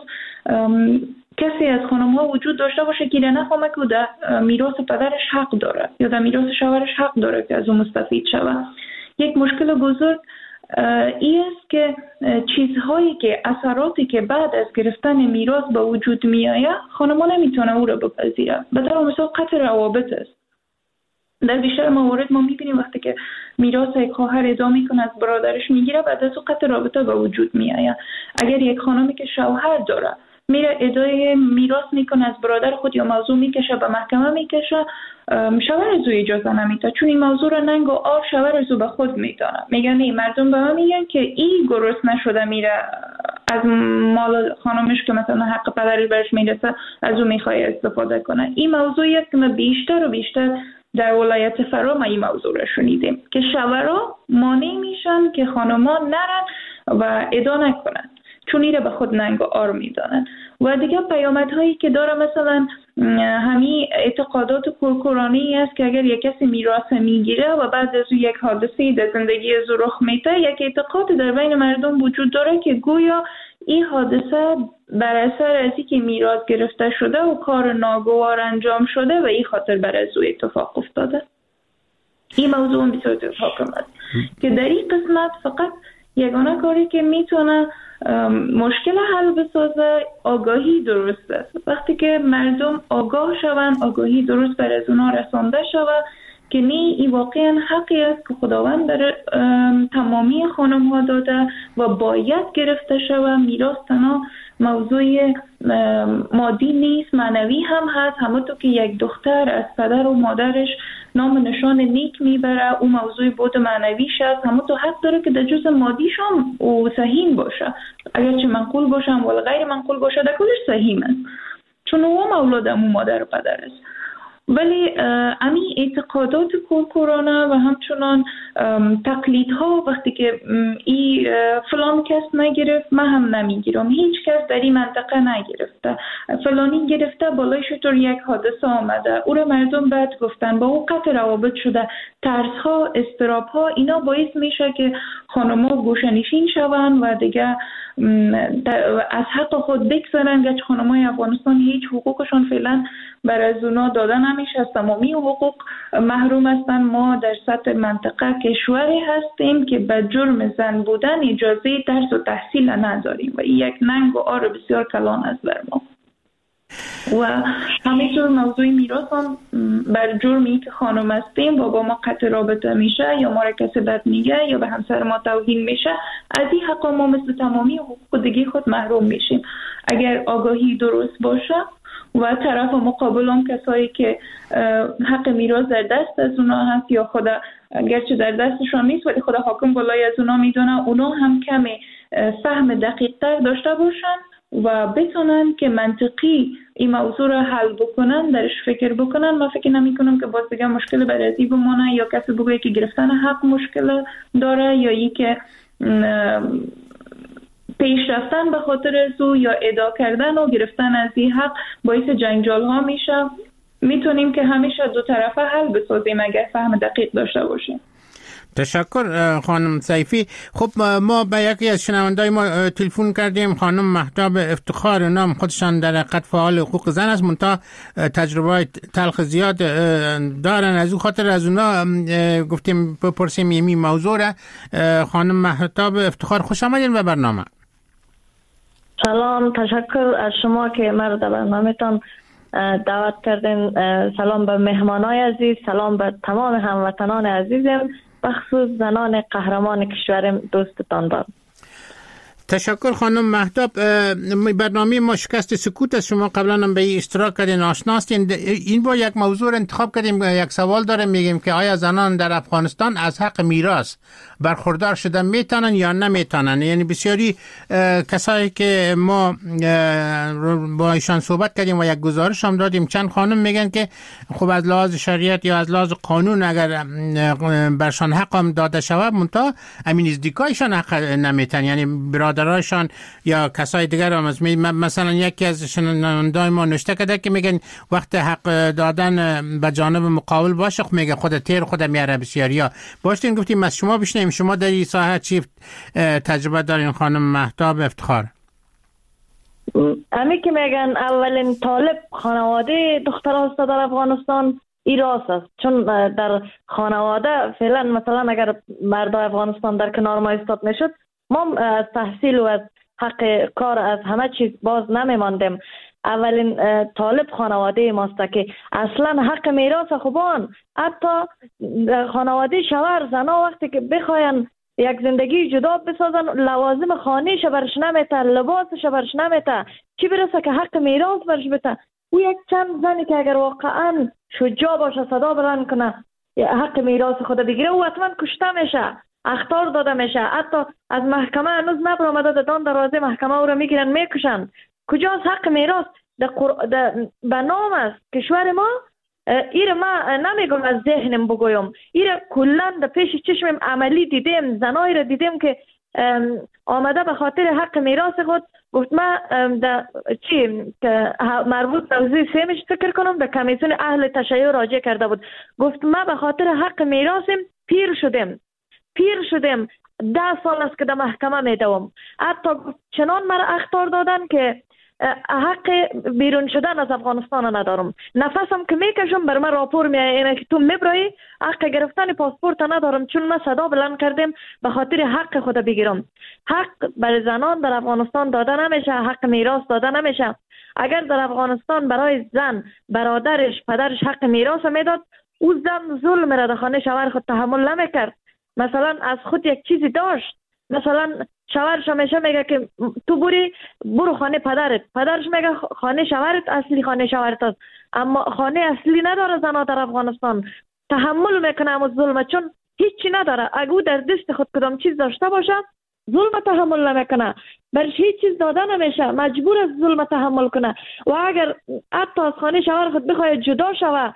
کسی از خانم‌ها وجود داشته باشه که نفهمه که در میراث پدرش حق داره یا در میراث شوهرش حق داره که از اون مستفید شوه. یک مشکل بزرگ این است که چیزهایی که اثراتی که بعد از گرفتن میراث به وجود میآید خانم‌ها نمیتونه او را بپذیره. به طور مثال قطع روابط است. در بیشتر موارد ما میبینیم وقتی که میراث یک خواهر ادعا میکنه از برادرش میگیره، بعد از اون قطع رابطه به وجود میآید. اگر یک خانمی که شوهر داره میره ادعای میراث میکنه از برادر خود یا موضوع میکشه به محکمه میکشه، شوهر از او اجازه نمیده، چون این موضوع را ننگ و آر شوهر از او به خود میدانه. میگن این مردم به من میگن که این گرسنه نشده میره از مال خانمش که مثلا حق پدرش برش میرسه از او میخواد استفاده کنه. این موضوعی است که ما بیشتر و بیشتر در ولایت فرا ما این موضوع را شنیدیم که شوهرها مانع میشن که خانم‌ها نرن و ادعا نکنن، چون ایره به خود ننگ و آر میدانن. و دیگه پیامدهایی که داره مثلا همین اعتقادات کورکورانه‌ای است که اگر یک کسی میراث میگیره و بعد از یک حادثه در زندگی از رخ میده، یک اعتقاد در بین مردم وجود داره که گویا این حادثه بر اثر از اینکه میراث گرفته شده و کار ناگوار انجام شده و این خاطر بر از او اتفاق افتاده. این موضوع بسیار حاکم است که در این قسمت فقط یگانه کاری که میتونه مشکل حل بسازه آگاهی درست است. وقتی که مردم آگاه شوند، آگاهی درست بر از اونا رسانده شود که نه این واقعا حقی است که خداوند در تمامی خانم ها داده و باید گرفته شود. میراث تنها موضوع مادی نیست، معنوی هم هست. همونطور که یک دختر از پدر و مادرش نام نشان نیک میبره، اون موضوع بود معنویش است، همونطور حق داره که در جزء مادیش هم او سهیم باشه، اگرچه منقول باشه ولی غیر منقول باشه در کلش سهیم است، چون او اولاد امو مادر و پدر است. ولی امی اعتقادات کورکورانه و همچنان تقلیدها وقتی که ای فلان کس نگرفت من هم نمیگیرم، هیچ کس در این منطقه نگرفته، فلانی گرفته بالایش طور یک حادثه آمده او را مردم بعد گفتن با او قطع روابط شده، ترس ها، اضطراب ها، اینا باعث میشه که خانم‌ها گوشه‌نشین شوند و دیگه از حق خود بگذرن. گرچه خانم‌های افغانستان هیچ حقوقشان فعلا بر از اونا داده نمیشه، از تمامی حقوق محروم هستن. ما در سطح منطقه کشوری هستیم که به جرم زن بودن اجازه درس و تحصیل نداریم و این یک ننگ و آر بسیار کلان است بر ما. و همینطور موضوع میراث هم بر جرمی که خانم هستیم و با ما قطع رابطه میشه یا ما را کسی بد میگه یا به همسر ما توهین میشه، از این حق ما مثل تمامی حقوق دیگه خود محروم میشیم. اگر آگاهی درست باشه و طرف مقابل هم کسایی که حق میراث در دست از اونا هست یا خدا گرچه در دستشون نیست ولی خدا حاکم بالای از اونا میدونه، اونا هم کمی فهم دقیق تر داشته باشن و بتونن که منطقی این موضوع را حل بکنن، درش فکر بکنن. من فکر نمی کنم که باز دیگه مشکل برازی بمانه یا کسی بگه که گرفتن حق مشکل داره یا ای که پیش رفتن به خاطر از او یا ادعا کردن و گرفتن از این حق باعث جنجال ها میشه. میتونیم که همیشه دو طرفه حل بسازیم اگر فهم دقیق داشته باشیم. تشکر خانم سیفی. خب ما به یکی از شنوندای ما تلفن کردیم، خانم مهتاب افتخار، نام خودشان در حقیقت فعال حقوق زن است، منتها تجربه تلخ زیاد دارن، از اون خاطر از اونا گفتیم بپرسیم یمی موضوع را. خانم مهتاب افتخار خوش آمدین به برنامه. سلام، تشکر از شما که مرا در برنامه‌تان دعوت کردین. سلام به مهمانای عزیز، سلام به تمام هموطنان عزیزم، بخصوص زنان قهرمان کشورم دوستتان دارم. تشکر خانم مهتاب. برنامه ما شکست سکوت است، شما قبلا هم به این اشتراک کردین، آشنا هستین. این با یک موضوع انتخاب کردیم، یک سوال داریم، میگیم که آیا زنان در افغانستان از حق میراث برخوردار شدن میتونن یا نمیتونن؟ یعنی بسیاری کسایی که ما با ایشان صحبت کردیم و یک گزارش هم دادیم، چند خانم میگن که خب از لحاظ شریعت یا از لحاظ قانون اگر برشان حق هم داده شود منتها امین ازدیکایشان حق نمیتن، یعنی برادر برادرایشان یا کسای دیگر هم از مثلا یکی از شنوندگان ما نوشته کرده که میگن وقت حق دادن به جانب مقابل باشه، میگه خود تیر خود میاره بسیاریا. باشین گفتیم از شما بشنیم، شما در این ساحه چی تجربه دارین خانم مهتاب افتخار؟ امی که میگن اولین طالب خانواده دختر هست در افغانستان ای راست است، چون در خانواده فعلا مثلا اگر مرد افغانستان در کنار ما ایستاد میشد، ما از تحصیل و از حق کار از همه چیز باز نمیماندیم. اولین طالب خانواده ماست که اصلا حق میراث خوبان، حتی خانواده شوهر زنا وقتی که بخواین یک زندگی جدا بسازن، لوازم خانه‌ش برش نمیته، لباسش برش نمیته، چی برسه که حق میراث برش بده. او یک چند زنی که اگر واقعا شجاع باشه صدا بلند کنه حق میراث خود بگیره، او حتما کشته میشه، اخطار داده میشه. حتی از محکمه هنوز نبرآمده، دان دروازه محکمه او را میگیرن میکشن. کجاست حق میراث؟ به نام است کشور ما. ایره ما نمیگم از ذهنم بگویم، ایره کلن در پیش چشمم عملی دیدیم، زنایی را دیدیم که آمده به خاطر حق میراث خود گفت ما چی که مربوط به موضوع سیمش فکر کنم در کمیسیون اهل تشیع راجع کرده بود، گفت ما به خاطر حق میراثم پیر شدیم 10 سال است که در محکمه میدوم. حتی چنان مرا اخطار دادن که حق بیرون شدن از افغانستان ندارم، نفسم که میکشم بر من راپور میایه که تو میبرایی، حق گرفتن پاسپورت ندارم، چون ما صدا بلند کردیم به خاطر حق خود بگیرم. حق برای زنان در افغانستان داده نمیشه، حق میراث داده نمیشه. اگر در افغانستان برای زن برادرش پدرش حق میراث میداد، او زن ظلم را در خانه شوهر خود تحمل نمیکرد. مثلا از خود یک چیزی داشت، مثلا شوهرش همیشه میگه که تو برو خانه پدرش میگه خانه شوهرت اصلی خانه شوهرت است، اما خانه اصلی نداره زنها در افغانستان. تحمل میکنه اما ظلم، چون هیچی نداره. اگه در دست خود کدام چیز داشته باشه ظلم تحمل نمیکنه، برش هیچ چیز داده نمیشه، مجبور است ظلم تحمل کنه. و اگر حتی از خانه شوهر خود بخواد جدا شوه،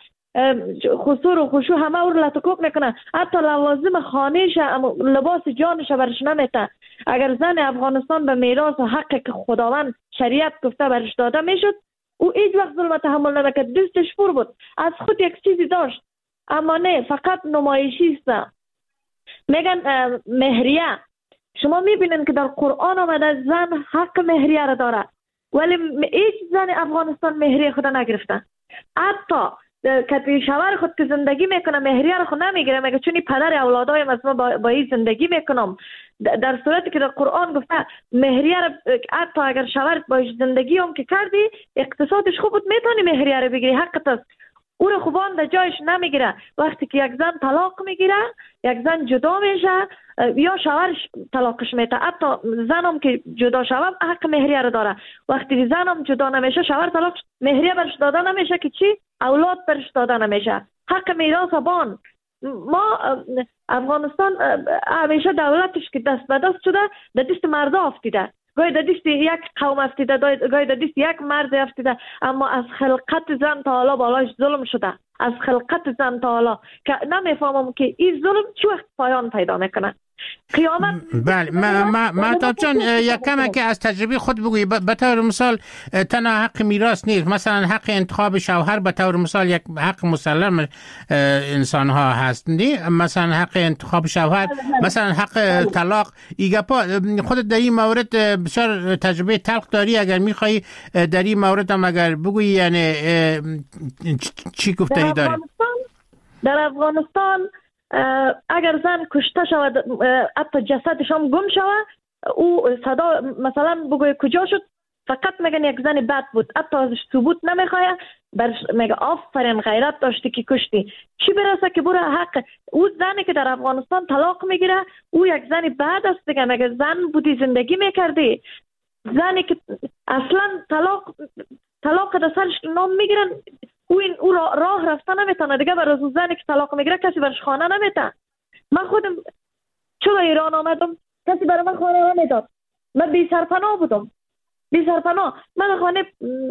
خسور و خشوع همه او رو لطکوک میکنه، حتی لوازم خانهش لباس جانش برش نمیته. اگر زن افغانستان به میراث و حقی که خداوند شریعت گفته برش داده میشد، او هیچ وقت ظلم تحمل نمیکرد، دستش پر بود، از خود یک چیزی داشت. اما نه، فقط نمایشی است. میگن مهریه، شما میبینین که در قرآن آمده زن حق مهریه را داره، ولی هیچ زن افغانستان مهریه خود نگرفته. حتی که شوهر خود که زندگی میکنه مهریه را خود نمیگیره، میگه چون پدر اولادایم از ما با این زندگی میکنم. در صورتی که در قرآن گفته مهریه را حتی اگر شوهر باش زندگی هم که کردی، اقتصادش خوب بود، میتونی مهریه را بگیری، حقت است. او رو خوبان در جایش نمیگیره. وقتی که یک زن طلاق میگیره، یک زن جدا میشه یا شوهرش طلاقش میده، حتی زنم که جدا شوه حق مهریه رو داره. وقتی زنم جدا نمیشه، شوهر طلاق مهریه برش داده نمیشه که چی؟ اولاد برش داده نمیشه. حق میراث بان. ما افغانستان همیشه دولتش که دست به دست شده در دست مردا افتیده، گاهی در دست یک قوم افتیده، گاهی در دست یک مرد افتیده، اما از خلقت زن تا حالا بالاش ظلم شده، از خلقت زن تا حالا که نمیفهمم که این ظلم چه وقت پایان پیدا میکنه. قیامت. بله، مهتاب جان یک کمی که از تجربه خود بگویی. به طور مثال تنها حق میراث نیست، مثلا حق انتخاب شوهر به طور مثال یک حق مسلم انسان ها هست، نه؟ مثلا حق انتخاب شوهر، مثلا حق طلاق. ایگپا خودت در این مورد بسیار تجربه تلخ داری، اگر میخوایی در این مورد هم اگر بگویی، یعنی چی گفتنی داری؟ در افغانستان اگر زن کشته شود، حتی جسدش هم گم شود، او صدا مثلا بگوی کجا شد، فقط میگن یک زن بد بود، حتی ازش ثبوت نمیخواه، برش میگه آفرین غیرت داشتی که کشتی. چی برسه که برای حق او زنی که در افغانستان طلاق میگیره، او یک زن بد است دیگه، میگه زن بودی زندگی میکردی. زنی که اصلا طلاق در سرش نام میگیرن، او راه رفته نمیتونه دیگه. برای زنی که طلاق میگیره کسی برش خانه نمیده. من خودم چون ایران آمدم کسی برای من خانه نمیداد، من بی سرپناه بودم، بی سرپناه. من خانه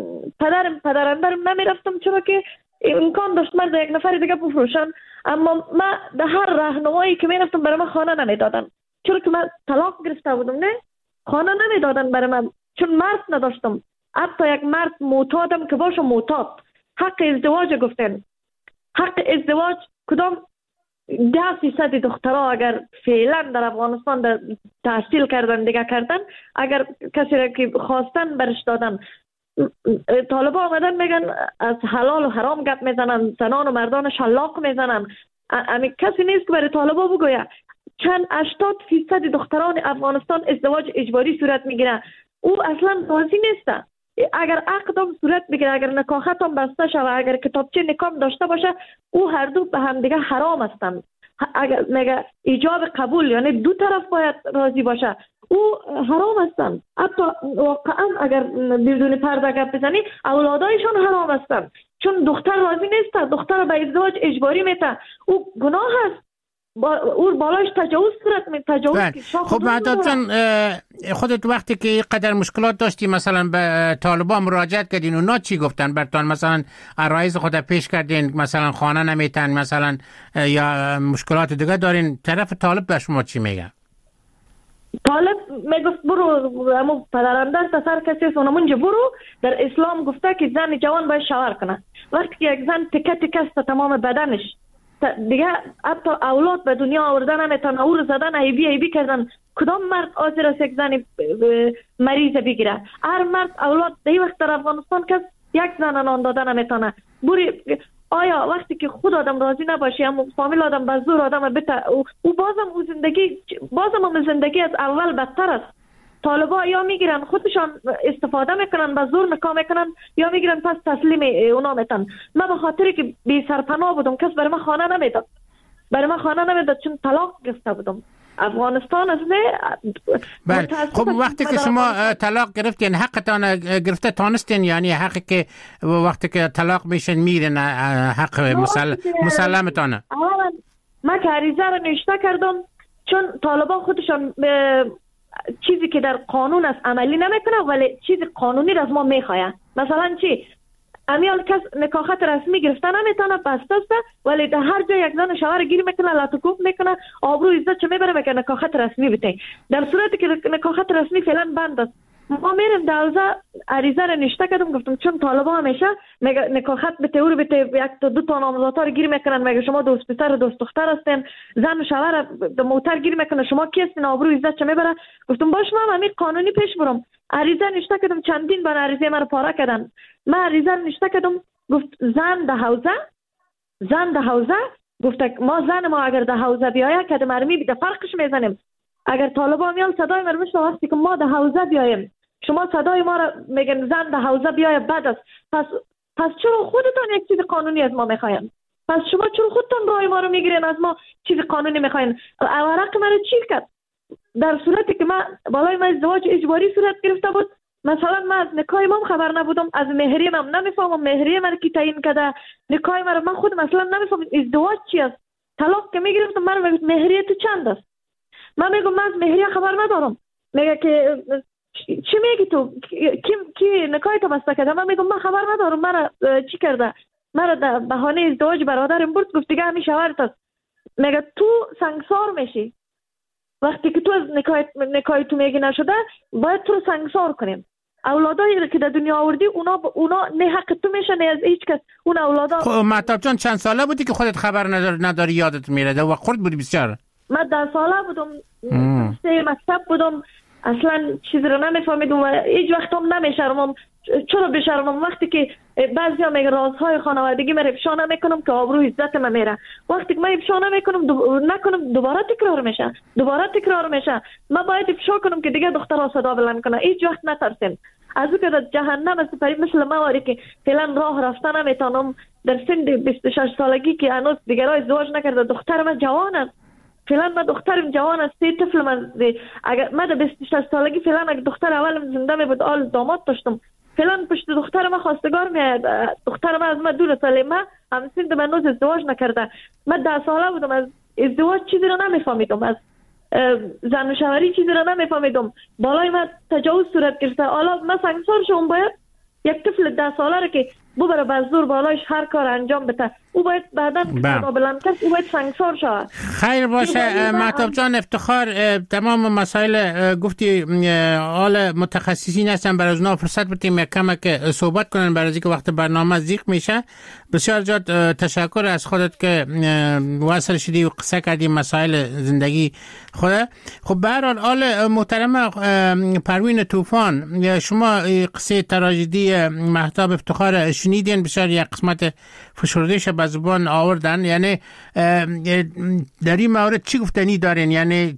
پدرم نمیرفتم چون که امکان داشت مرد یک نفر دیگه بفروشن، اما من در هر راهنمایی که میرفتم برای من خانه نمیدادن چون که من طلاق گرفته بودم. نه خانه نمیدادن برای من چون مرد نداشتم. حتی یک مرد معتادم که باشه معتاد. حق ازدواج گفتن. حق ازدواج کدام 10% دخترها اگر فعلا در افغانستان در تحصیل کردن دیگه کردن، اگر کسی را که خواستن برش دادن. طالبا آمدن میگن از حلال و حرام گپ میزنن، زنان و مردان شلاق میزنن. کسی نیست که برای طالبا بگویه چند 80% دختران افغانستان ازدواج اجباری صورت میگیره. او اصلا راضی نیست. اگر عقدم صورت بگیره، اگر نکاحتم بسته شود، اگر کتابچه نکاح داشته باشه، او هر دو به هم دیگه حرام هستند. اگر میگه ایجاب قبول یعنی دو طرف باید راضی باشه، او حرام هستند. حتی واقعا اگر بدون پرده گپ بزنی اولادایشان حرام هستند، چون دختر راضی نیست، دختر به ازدواج اجباری میته. او گناه است. او بالاش تجاوز صورت می تجاوز. خب مهداد جان، خودت وقتی که قدر مشکلات داشتی مثلا به طالبان مراجعت کردین، اونا چی گفتن برتان؟ مثلا عرایض خود پیش کردین، مثلا خانه نمیتن مثلا یا مشکلات دیگه دارین، طرف طالب به شما چی میگه؟ طالب میگفت برو همون پدرنده سفر کسی سونمونج برو. در اسلام گفته که زن جوان باید شوهر کنه. وقتی که یک زن تکه تکه است تمام بدنش دیگه حتی اولاد به دنیا آوردن نمیتونه، او رو زدن ایبی کردن. کدام مرد حاضر است یک زن مریض بگیره؟ هر مرد اولاد در وقت در افغانستان کس یک زن نان دادن نمیتونه. آیا وقتی که خود آدم راضی نباشه یا فامیل آدم به زور آدم بته، او بازم زندگی از اول بدتر است. طالبا یا میگیرن خودشان استفاده میکنن، به زور نکاح میکنن، یا میگیرن پس تسلیم اونا میتن. من به خاطری که بی سرپناه بودم، کس برای من خانه نمیداد، چون طلاق گرفته بودم. افغانستان از بله. خب وقتی که شما طلاق گرفتین، حقتان گرفته تانستین؟ یعنی حقی که وقتی که طلاق میشن میرن حق مسلمتانه؟ من که عریضه رو نوشته کردم، چون طالبان خودشان چیزی که در قانون است عملی نمیکنه، ولی چیز قانونی را از ما میخواه. مثلا چی؟ امیال کس نکاحت رسمی گرفتن نمیتونه، بسته است، ولی در هر جای یک زن شوهر گیر میکنه، لطوکوف میکنه، آبرو عزت چه میبره میگه نکاحت رسمی بته. در صورتی که نکاحت رسمی فعلا بند است. ما میریم در حوزه عریضه را نوشته کردم، گفتم چون طالبا همیشه میگه نکاحت بته، او رو بته، یک تا دو تا نامزادها رو گیر میکنن، میگه شما دوست پسر و دوست دختر هستین، زن و شوهر در موتر گیر میکنه، شما کی هستین، آبرو عزت چه میبره. گفتم باش من همین قانونی پیش برم. عریضه نوشته کردم، چندین بار عریضه من رو پاره کردن. من عریضه نوشته کردم، گفت زن در حوزه گفت ما زن ما اگر در حوزه بیاید که مرمی به فرقش میزنیم. اگر طالبان میان صدای ما رو میشنن، وقتی که ما در حوزه بیایم شما صدای ما رو میگن زن در حوزه بیاید بد است. پس چرا خودتان یک چیز قانونی از ما میخواین؟ پس شما چرا خودتان رای ما رو میگیرین از ما چیز قانونی میخواین؟ ورق من رو چی کرد؟ در صورتی که من بالای من ازدواج اجباری صورت گرفته بود، مثلا من از نکاح من خبر نبودم، از مهریه من نمیفهمم، مهریه من کی تعیین کرده، نکاح من خود مثلا نمیفهمم ازدواج چی است. طلاق که میگرفتم من میگم مهریه تو چند است؟ من میگم من از مهریه خبر ندارم. میگه که چی میگی تو؟ کی نکاح تو بسته کرده؟ من میگم من خبر ندارم، من چی کرده؟ من در بهانه ازدواج برادرم برد، گفت دیگه همین شوهرت است. میگه تو سنگسار میشی. وقتی که تو از نکاح تو میگی نشده، باید تو رو سنگسار کنیم. اولادایی که در دنیا آوردی اونا نه حق تو میشه نه از هیچ کس. اون اولادا. خب مهتاب جان چند ساله بودی که خودت خبر نداری یادت میره؟ و خرد بودی بسیار؟ من 10 ساله بودم، 3 مکتب بودم، اصلا چیزی رو نمیفهمیدم و هیچ وقت هم نمیشرمم. چرا بشرمم؟ وقتی که بعضیا میگن رازهای خانوادگی من افشا نمیکنم که آبرو عزت من میره. وقتی که من افشا نکنم دوباره تکرار میشه. من باید افشا کنم که دیگه دخترها صدا بلند کنه. هیچ وقت نترسیم از او که در جهنم است. مثل ما واری که فعلا راه رفتن نمیتونم، در سن 26 سالگی که هنوز دیگه ازدواج نکرده، دختر من جوانه. فعلا من دخترم جوان است، 3 طفل من. اگر من در 26 سالگی فعلا اگه دختر اولم زنده می بود، آل داماد داشتم، فعلا پشت دختر من خواستگار میاد. دختر من از من دور ساله، من همسن من هنوز ازدواج نکرده. من 10 ساله بودم، از ازدواج چیزی رو نمیفهمیدم، از زن و شوهری چیزی رو نمیفهمیدم. بالای من تجاوز صورت گرفته. حالا من سنگسار شدم، باید یک طفل 10 ساله رو که ببره به زور بالایش هر کار انجام بده. او باید بعدا بلند کس او باید سنگسار شود. خیر باشه مهتاب جان، افتخار. تمام مسائل گفتی حال متخصصین هستن، برای اونا فرصت بدیم یک کم که صحبت کنن برای اینکه وقت برنامه ضیق میشه. بسیار زیاد تشکر از خودت که وصل شدی و قصه کردی مسائل زندگی خودت. خب به هر حال آل محترم پروین طوفان، شما قصه تراژدی مهتاب افتخار شنیدین، بسیار یک قسمت فشردهش به زبان آوردن. یعنی در این مورد چی گفتنی دارین؟ یعنی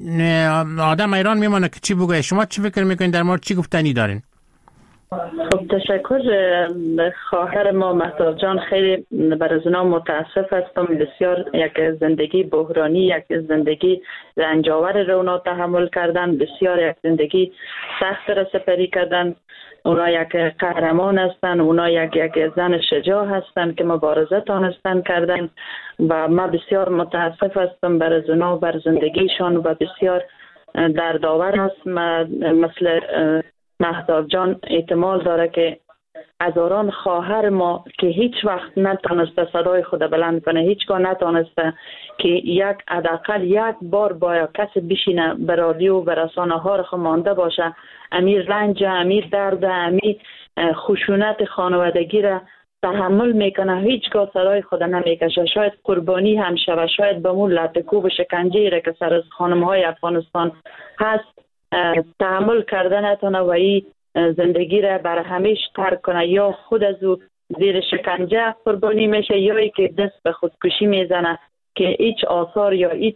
آدم ایران میمونه که چی بگه. شما چی فکر میکنین در مورد چی گفتنی دارین؟ خب تشکر. خواهر ما مهتاب جان، خیلی برای اونا متاسف هستم. بسیار یک زندگی بحرانی، یک زندگی رنجاور رو اونا تحمل کردن، بسیار یک زندگی سخت را سپری کردن. اونا یک قهرمان هستن، اونا یک زن شجاع هستن که مبارزه تانستن کردن و ما بسیار متاسف هستم برای اونا و بر زندگیشان و بسیار دردآور هست. مثل مهتاب جان احتمال داره که هزاران خواهر ما که هیچ وقت نتونسته صدای خود بلند کنه، هیچگاه نتونسته که یک حداقل یک بار با کسی بشینه به رادیو و رسانه ها رو مانده باشه، امیر رنج، امیر درد، امیر خشونت خانوادگی را تحمل میکنه، هیچگاه صدای خود نمیکشه. شاید قربانی هم شود، شاید به مون لطکوب و شکنجه را که سر از خانم های افغانستان هست تحمل کرده نتونه و این زندگی را برای همیش ترک کنه، یا خود از او زیر شکنجه قربانی میشه یا ای که دست به خودکشی میزنه که هیچ آثار یا هیچ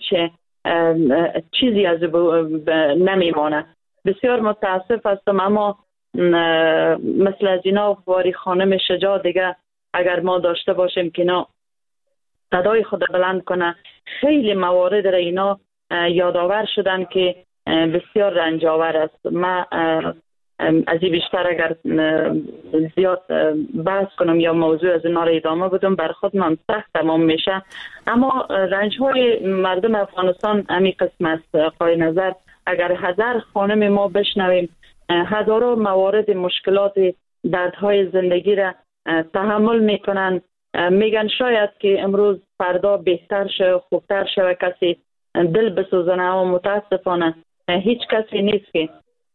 چیزی از نمیمانه. بسیار متاسف هستم، اما مثل از اینا واری خانم شجاع دیگه اگر ما داشته باشیم که اینا صدای خود بلند کنه، خیلی موارد را اینا یادآور شدن که بسیار رنجاور است. من از این بیشتر اگر زیاد بحث کنم یا موضوع از اینا را ادامه بدم بر خود من سخت تمام میشه. اما رنج های مردم افغانستان همی قسم است. قای نظر اگر هزار خانم ما بشنویم هزاران موارد مشکلات دردهای زندگی را تحمل میکنن، میگن شاید که امروز فردا بهتر شه خوبتر شه و کسی دل بسوزنه، و متاسفانه هیچ کسی نیست که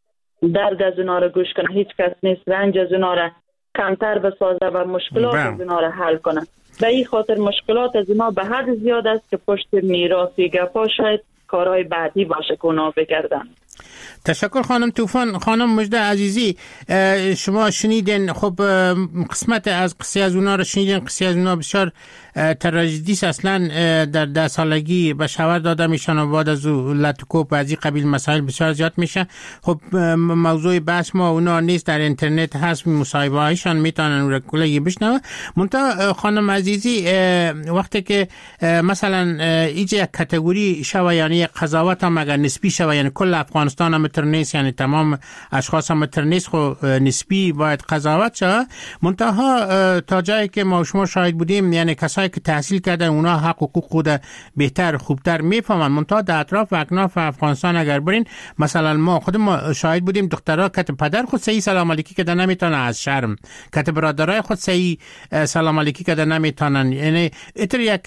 درد از اونا را گوش کنه، هیچ کس نیست رنج از اونا را کمتر بسازه و مشکلات از اونا را حل کنه. به این خاطر مشکلات از اونا به حد زیاد است که پشت میراثی گپا شاید کارهای بعدی باشه که اونا بگردن. تشکر خانم طوفان. خانم مجده عزیزی، شما شنیدین، خب قسمت از قصه از اونا رو شنیدین. قصه از اونا بسیار تراژدی است. اصلا در 10 سالگی به شوهر داده میشن و بعد از او لطکوب و از این قبیل مسائل بسیار زیاد میشه. خب موضوع بحث ما اونا نیست، در اینترنت هست، مصاحبه هایشان میتونن رو کلی بشنوه. منتها خانم عزیزی، وقتی که مثلا ایجا یک کاتگوری شوه، یعنی قضاوت هم اگر نسبی شوه، یعنی کل افغانستان هم متر نیست، یعنی تمام اشخاص هم متر نیست، خب نسبی باید قضاوت شوه. منتها تا جایی که ما شما شاهد بودیم، یعنی کسایی که تحصیل کردن اونا حق حقوق خود بهتر خوبتر میفهمن. منتها در اطراف و اکناف افغانستان اگر برین، مثلا ما خود ما شاهد بودیم دخترها کت پدر خود صحیح سلام علیکی کردن نمیتونن از شرم، کت برادرای خود صحیح سلام علیکی کردن نمیتونن. یعنی اتر یک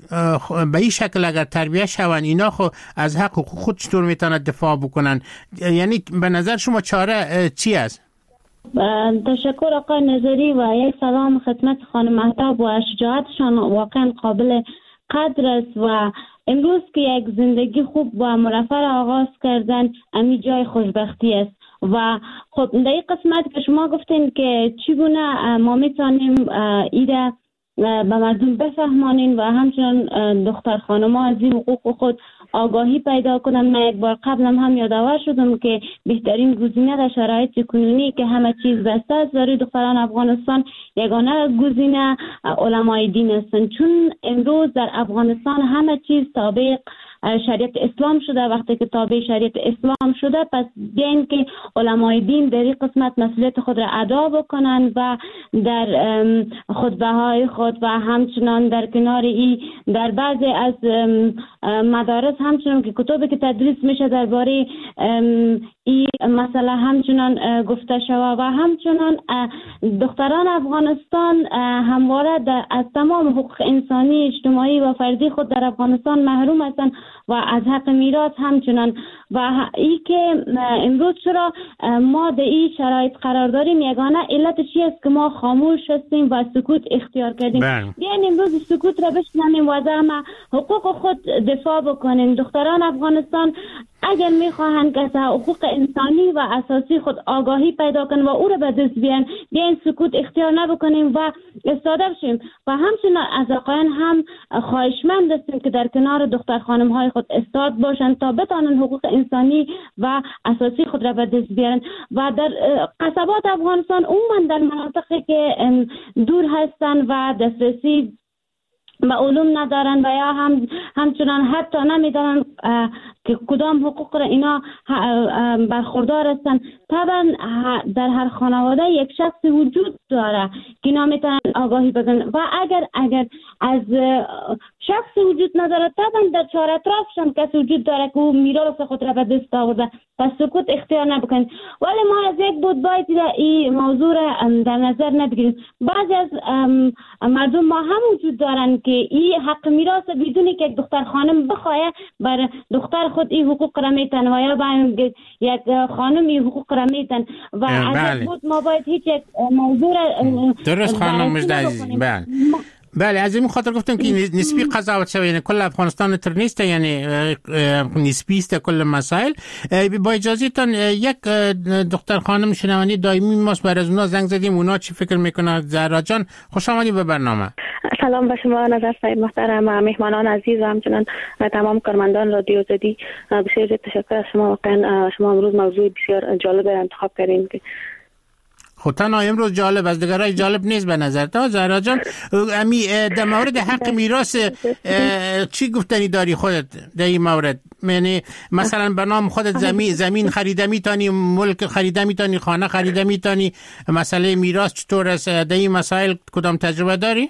به این شکل اگر تربیت شون اینا خود از حق حقوق خود چطور میتونن دفاع بکنن؟ یعنی به نظر شما چاره چی است؟ تشکر آقای نظری و یک سلام خدمت خانم مهتاب و شجاعتشان واقعا قابل قدر است و امروز که یک زندگی خوب و مرفه را آغاز کردن امی جای خوشبختی است. و خب در این قسمت که شما گفتین که چگونه ما میتونیم ایده به مردم بفهمانین و همچنان دختر خانم‌ها از این حقوق خود آگاهی پیدا کنن. من یک بار قبلم هم یادآور شدم که بهترین گزینه در شرایط کنونی که همه چیز بسته است برای دختران افغانستان، یگانه گزینه علمای دین هستند، چون امروز در افغانستان همه چیز تابع شریعت اسلام شده. وقتی که تابع شریعت اسلام شده، پس بیاین که علمای دین در این قسمت مسئولیت خود را ادا بکنن و در خطبه های خود و همچنان در کنار این در بعضی از مدارس همچنان که کتابی که تدریس میشه درباره این مسئله همچنان گفته شود و همچنان دختران افغانستان همواره از تمام حقوق انسانی، اجتماعی و فردی خود در افغانستان محروم هستند و از حق میراث همچنان. و این که امروز چرا ما در این شرایط قرار داریم، یگانه علتش است که ما خاموش هستیم و سکوت اختیار کردیم. بیاین امروز سکوت را بشنویم و از حقوق خود دفاع بکنیم. دختران افغانستان اگر میخواهند که از حقوق انسانی و اساسی خود آگاهی پیدا کنند و او را به دست بیارن، بیاین سکوت اختیار نبکنیم و ایستاده بشیم. و همچنین از آقایان هم خواهشمند هستیم که در کنار دختر خانم های خود ایستاد باشند تا بتوانند حقوق انسانی و اساسی خود را به دست بیارن. و در قصبات افغانستان عموما در مناطقی که دور هستند و دسترسی به علوم ندارن و یا همچنان حتی نمیدانن که کدام حقوق را اینا برخوردار هستن. طبعا در هر خانواده یک شخص وجود داره که اینا میتونن آگاهی بدن و اگر از شخص وجود نداره، طبعا در چهار اطرافشان کسی وجود داره که او میراث خود را به دست آورده. پس سکوت اختیار نبکنید. ولی ما از یک بود باید این موضوع را در نظر نبگیریم. بعضی از مردم ما هم وجود دارن که این حق میراث بدونی که یک دختر خانم بخواه بر دختر خود این حقوق را میتن و یا باید یک خانم این حقوق را میتن و از یک بود ما باید هیچ یک موضوع را درست خانم مجد عزیز. بله از این خاطر گفتم که نسبی قضاوت شوه، یعنی کل افغانستان تر نیست، یعنی نسبی است کل مسائل. با اجازهتان یک دختر خانم شنوندی دائمی ماست، بر از اونا زنگ زدیم، اونا چی فکر میکنن؟ زهرا جان خوش آمدید به برنامه. سلام به شما نظر صاحب محترم، مهمانان عزیز و همچنان تمام کارمندان رادیو آزادی. بسیار تشکر از شما. واقعا شما امروز موضوع بسیار جالب انتخاب کردین که خود تنها امروز جالب از دیگرای جالب نیست به نظر تا. زهرا جان امی در مورد حق میراث چی گفتنی داری خودت در این مورد؟ یعنی مثلا به نام خودت زمین خریده میتونی، ملک خریده میتونی، خانه خریده میتونی، مسئله میراث چطور است؟ در این مسائل کدام تجربه داری؟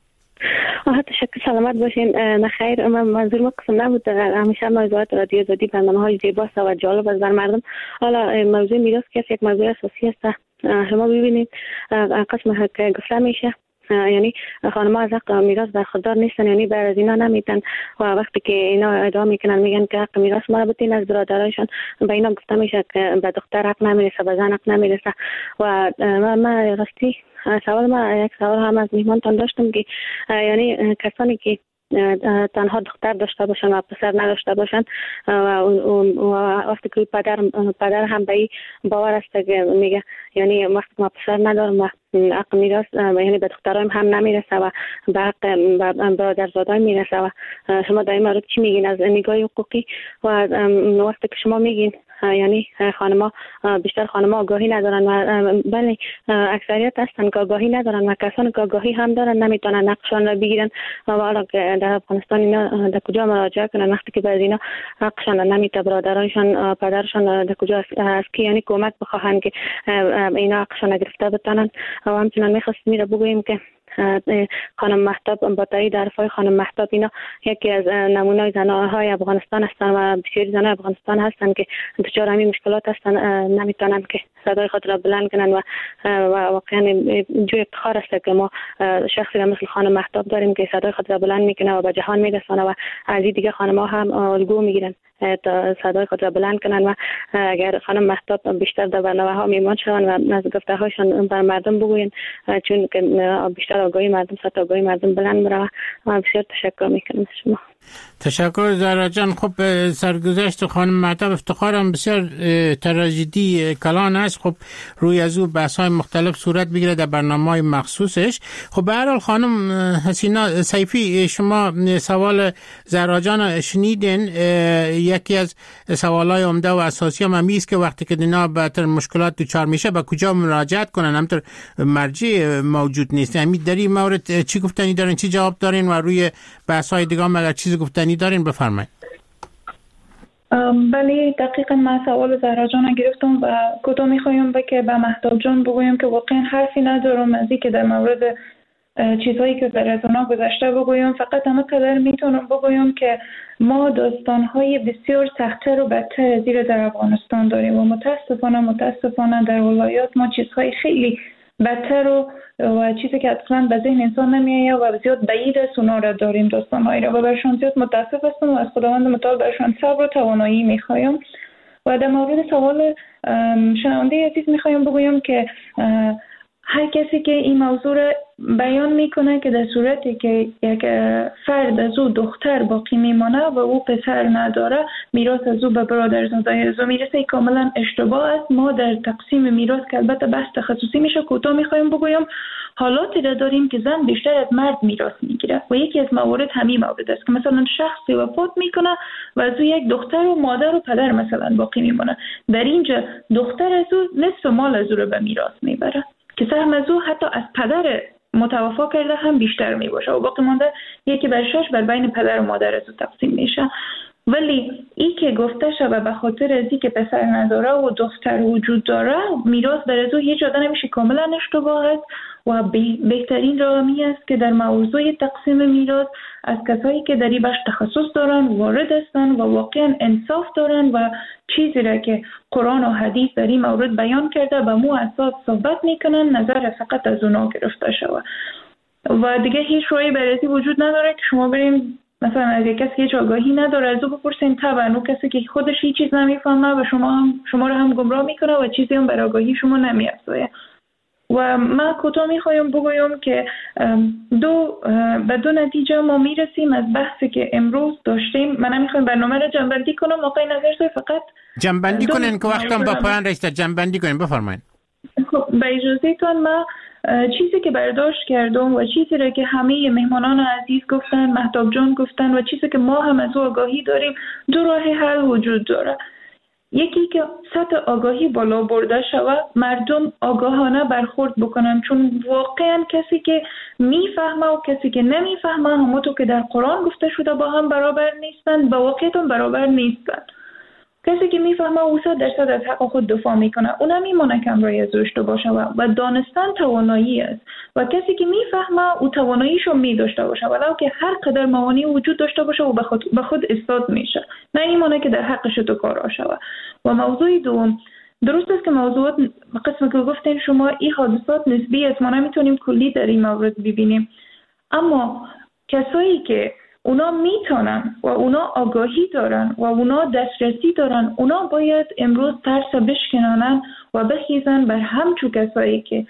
تشکر، سلامت باشین. نخیر، من منظور ما قسم نبود، همیشه موضوعات رادیو آزادی برنامه‌های زیباست و جالب است بر مردم. حالا موضوع میراث که یک موضوع اساسی است. شما ببینید قسم که گفته میشه، یعنی خانم‌ها از حق میراث برخوردار نیستن، یعنی بر از اینا نمیتن و وقتی که اینا ادعا میکنن میگن که حق میراث مربوطه از برادرایشان، به اینا گفته میشه که به دختر حق نمیرسه، به زن حق نمیرسه. و ما راستی یک سوال هم از میهمانتان داشتم که یعنی کسانی که تنها دختر داشته باشن و پسر نداشته باشن و وقتی که پدر هم به این باور است که میگه یعنی وقتی ما پسر ندارم و حق میراث یعنی به دخترایم هم نمیرسه و به حق برادرزادایم میرسه. و شما در این مورد چی میگین از نگاه حقوقی؟ و وقتی که شما میگین یعنی خانما بیشتر خانما آگاهی ندارن و بله اکثریت هستن که آگاهی ندارن و کسانی که آگاهی هم دارن نمیتونن حقشان را بگیرن و حالا که در افغانستان اینا در کجا مراجعه کنن وقتی که بعضی اینا حقشان نمیته، برادرانشان پدرشان در کجا از کی یعنی کمک بخواهند که اینا حقشان گرفته بتونن. و همچنان میخواستیم میره بگوییم که خانم مهتاب با تایید حرفای خانم مهتاب اینا یکی از نمونه‌های زنهای افغانستان هستن و بسیاری زنهای افغانستان هستن که دچار همین مشکلات هستن، نمیتونن که صدای خود را بلند کنن و واقعا جوی افتخار است که ما شخصی مثل خانم مهتاب داریم که صدای خود را بلند میکنه و به جهان میرسونه و از این دیگه خانم‌ها هم الگو میگیرن تا صدای خود را بلند کنن. و اگر خانم مهتاب بیشتر در برنامه‌ها میمان شون و از گفته‌هاشون بر مردم بگوین، چون که بیشتر آگاهی مردم سطح آگاهی مردم بلند بره. و بسیار تشکر میکنم از شما. تشکر زهرا جان. خب سرگذشت خانم مهتاب افتخارم بسیار تراژدی کلان است. خب روی از او بحث‌های مختلف صورت بگیره در برنامه‌های مخصوصش. خب به هر حال خانم حسینا سیفی، شما سوال زهرا جان شنیدین. یکی از سوالای عمده و اساسی هم است که وقتی که اینا به مشکلات دچار میشه به کجا مراجعت کنن، همینطور مرجع موجود نیست. همین در این مورد چی گفتنی دارین، چی جواب دارین و روی بحث‌های دیگه هم اگر چیزی گفتنی دارین بفرمایید. بله دقیقا من سوال زهرا جان گرفتم و کدام میخوایم که به مهتاب جان بگویم که واقعا حرفی ندارم از اینکه در مورد چیزهایی که در از اونا گذشته بگویم. فقط همه قدر میتونم بگویم که ما داستانهای بسیار سخت‌تر و بدتر از این در افغانستان داریم و متاسفانه در ولایات ما چیزهای خیلی بدتر و چیزی که اصلا به ذهن انسان نمیایه و زیاد بعید است اونا را داریم داستانهایی را و برشان زیاد متاسف هستم و از خداوند متعال برشان صبر و توانایی میخوایم. و در مورد سوال شنونده عزیز میخوایم بگویم که هر کسی که این موضوع را بیان میکنه که در صورتی که یک فرد از او دختر باقی میمانه و او پسر نداره میراث از او به برادرزادای از او میرسه، کاملا اشتباه است. ما در تقسیم میراث که البته بحث تخصصی میشه کوتاه میخوایم بگویم حالاتی را داریم که زن بیشتر از مرد میراث میگیره و یکی از موارد همین مورد است که مثلا شخصی وفات میکنه و از او یک دختر و مادر و پدر مثلا باقی میمونه. در اینجا دختر از او نصف مال از او رو به میراث میبره که سهم از او حتی از پدر متوفا کرده هم بیشتر می باشه و باقی مانده 1/6 بر بین پدر و مادر از او تقسیم میشه. ولی این که گفته شده به خاطر از این که پسر نداره و دختر وجود داره میراث بر از او هیچ جا نمیشه، کاملا اشتباه است و بهترین راهی است که در موضوع تقسیم میراث از کسایی که در این بخش تخصص دارن وارد هستن و واقعا انصاف دارن و چیزی را که قرآن و حدیث در این مورد بیان کرده به مو اساس صحبت میکنن، نظر فقط از اونا گرفته شود و دیگه هیچ راهی برای وجود نداره که شما بریم مثلا از یک کسی که هیچ آگاهی نداره از او بپرسین. طبعا اون کسی که خودش هیچ چیز نمیفهمه و شما رو هم گمراه میکنه و چیزی هم بر آگاهی شما نمیافزاید. و من کوتاه میخوایم بگویم که به دو نتیجه ما میرسیم از بحثی که امروز داشتیم. من نمیخوایم برنامه رو جنبندی کنم، آقای نظرزای فقط جنبندی کنین که وقتم با پایان رسیده. جنبندی کنین، بفرمایید. خب به اجازهتون من چیزی که برداشت کردم و چیزی را که همه مهمانان عزیز گفتن، مهتاب جان گفتن و چیزی که ما هم از او آگاهی داریم، دو راه حل وجود داره. یکی که سطح آگاهی بالا برده شود، مردم آگاهانه برخورد بکنن، چون واقعا کسی که میفهمه و کسی که نمیفهمه همونطور که در قرآن گفته شده با هم برابر نیستن، با واقعیت هم برابر نیستن. کسی که میفهمه او 100% از حق خود دفاع میکنه، اون میمونه که امرای از اشتباه باشه و دانستن توانایی است و کسی که میفهمه او تواناییشو میداشته باشه ولو که هر قدر موانعی وجود داشته باشه و به خود استاد میشه، نه میمونه که در حقش تو کارا شود. و موضوع دوم، درست است که موضوعات قسمی که گفتین شما این حادثات نسبی است، ما نمیتونیم کلی در این مورد ببینیم، اما کسایی که اونا میتونن و اونا آگاهی دارن و اونا دسترسی دارن، اونا باید امروز ترس بشکنانن و بخیزن بر همچون کسایی که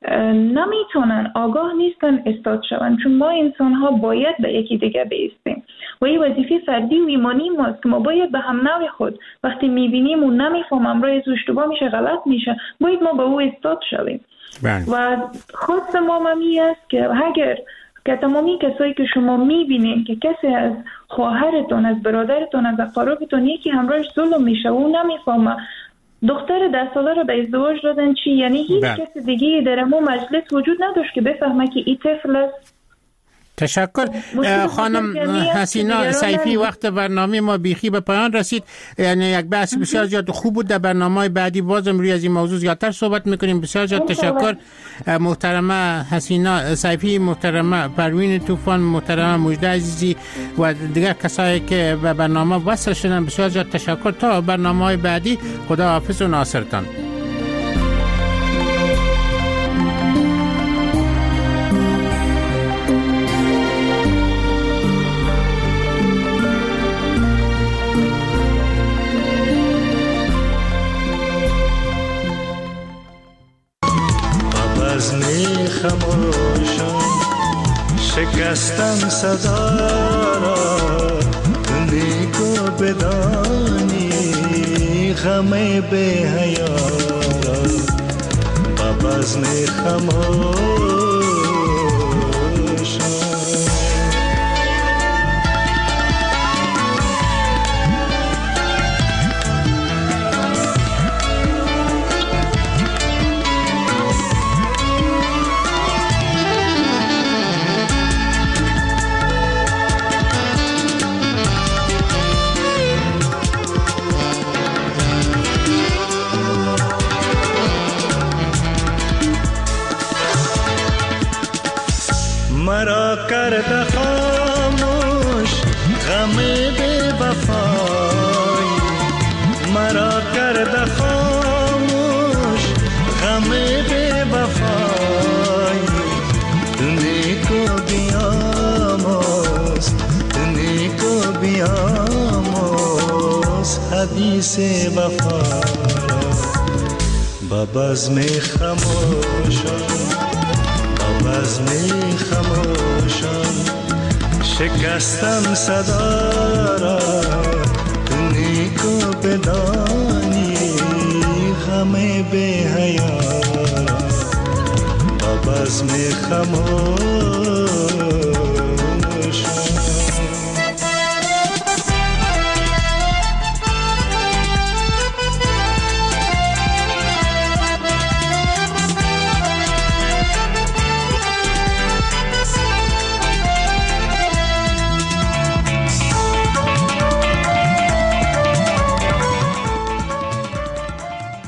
نمیتونن، آگاه نیستن، استاد شون. چون ما انسان ها باید به یکی دیگه بیستیم و این وظیفه فردی و ایمانی ماست که ما باید به هم نوع خود وقتی میبینیم و نمیفهم امرای از اشتباه میشه، غلط میشه، باید ما به او استاد شویم. و خواست ما ممی است که اگر که تمامی کسایی که شما میبینین که کسی از خواهرتون، از برادرتون، از اقاربتون یکی همراهش ظلم میشه و اون نمیفهمه، دختر 10 ساله رو به ازدواج دادن چی؟ یعنی هیچ کسی دیگه در مو مجلس وجود نداشت که بفهمه که این طفل است. تشکر خانم حسینا سیفی. وقت برنامه ما بیخی به پایان رسید، یعنی یک بحث بسیار زیاد خوب بود. در برنامه بعدی بازم روی از این موضوع زیادتر صحبت میکنیم. بسیار زیاد تشکر محترمه حسینا سیفی، محترمه پروین طوفان، محترمه مجده عزیزی و دیگر کسایی که به برنامه وصل شدن. بسیار زیاد تشکر. تا برنامه بعدی، خدا حافظ و ناصرتان. خموشم شکستم صدا را، نیکو بدانی غم به حیا را، با بزم خموشم. کرده خاموش غم بی وفایی، مرا کرده خاموش غم بی وفایی. تو نیکو بیاموز، تو نیکو بیاموز حدیث وفا با بزم خموشان، با بزم خموشان شکستم صدا را. تو نیکو بدانی غم بی حیا را با بزم خموشان.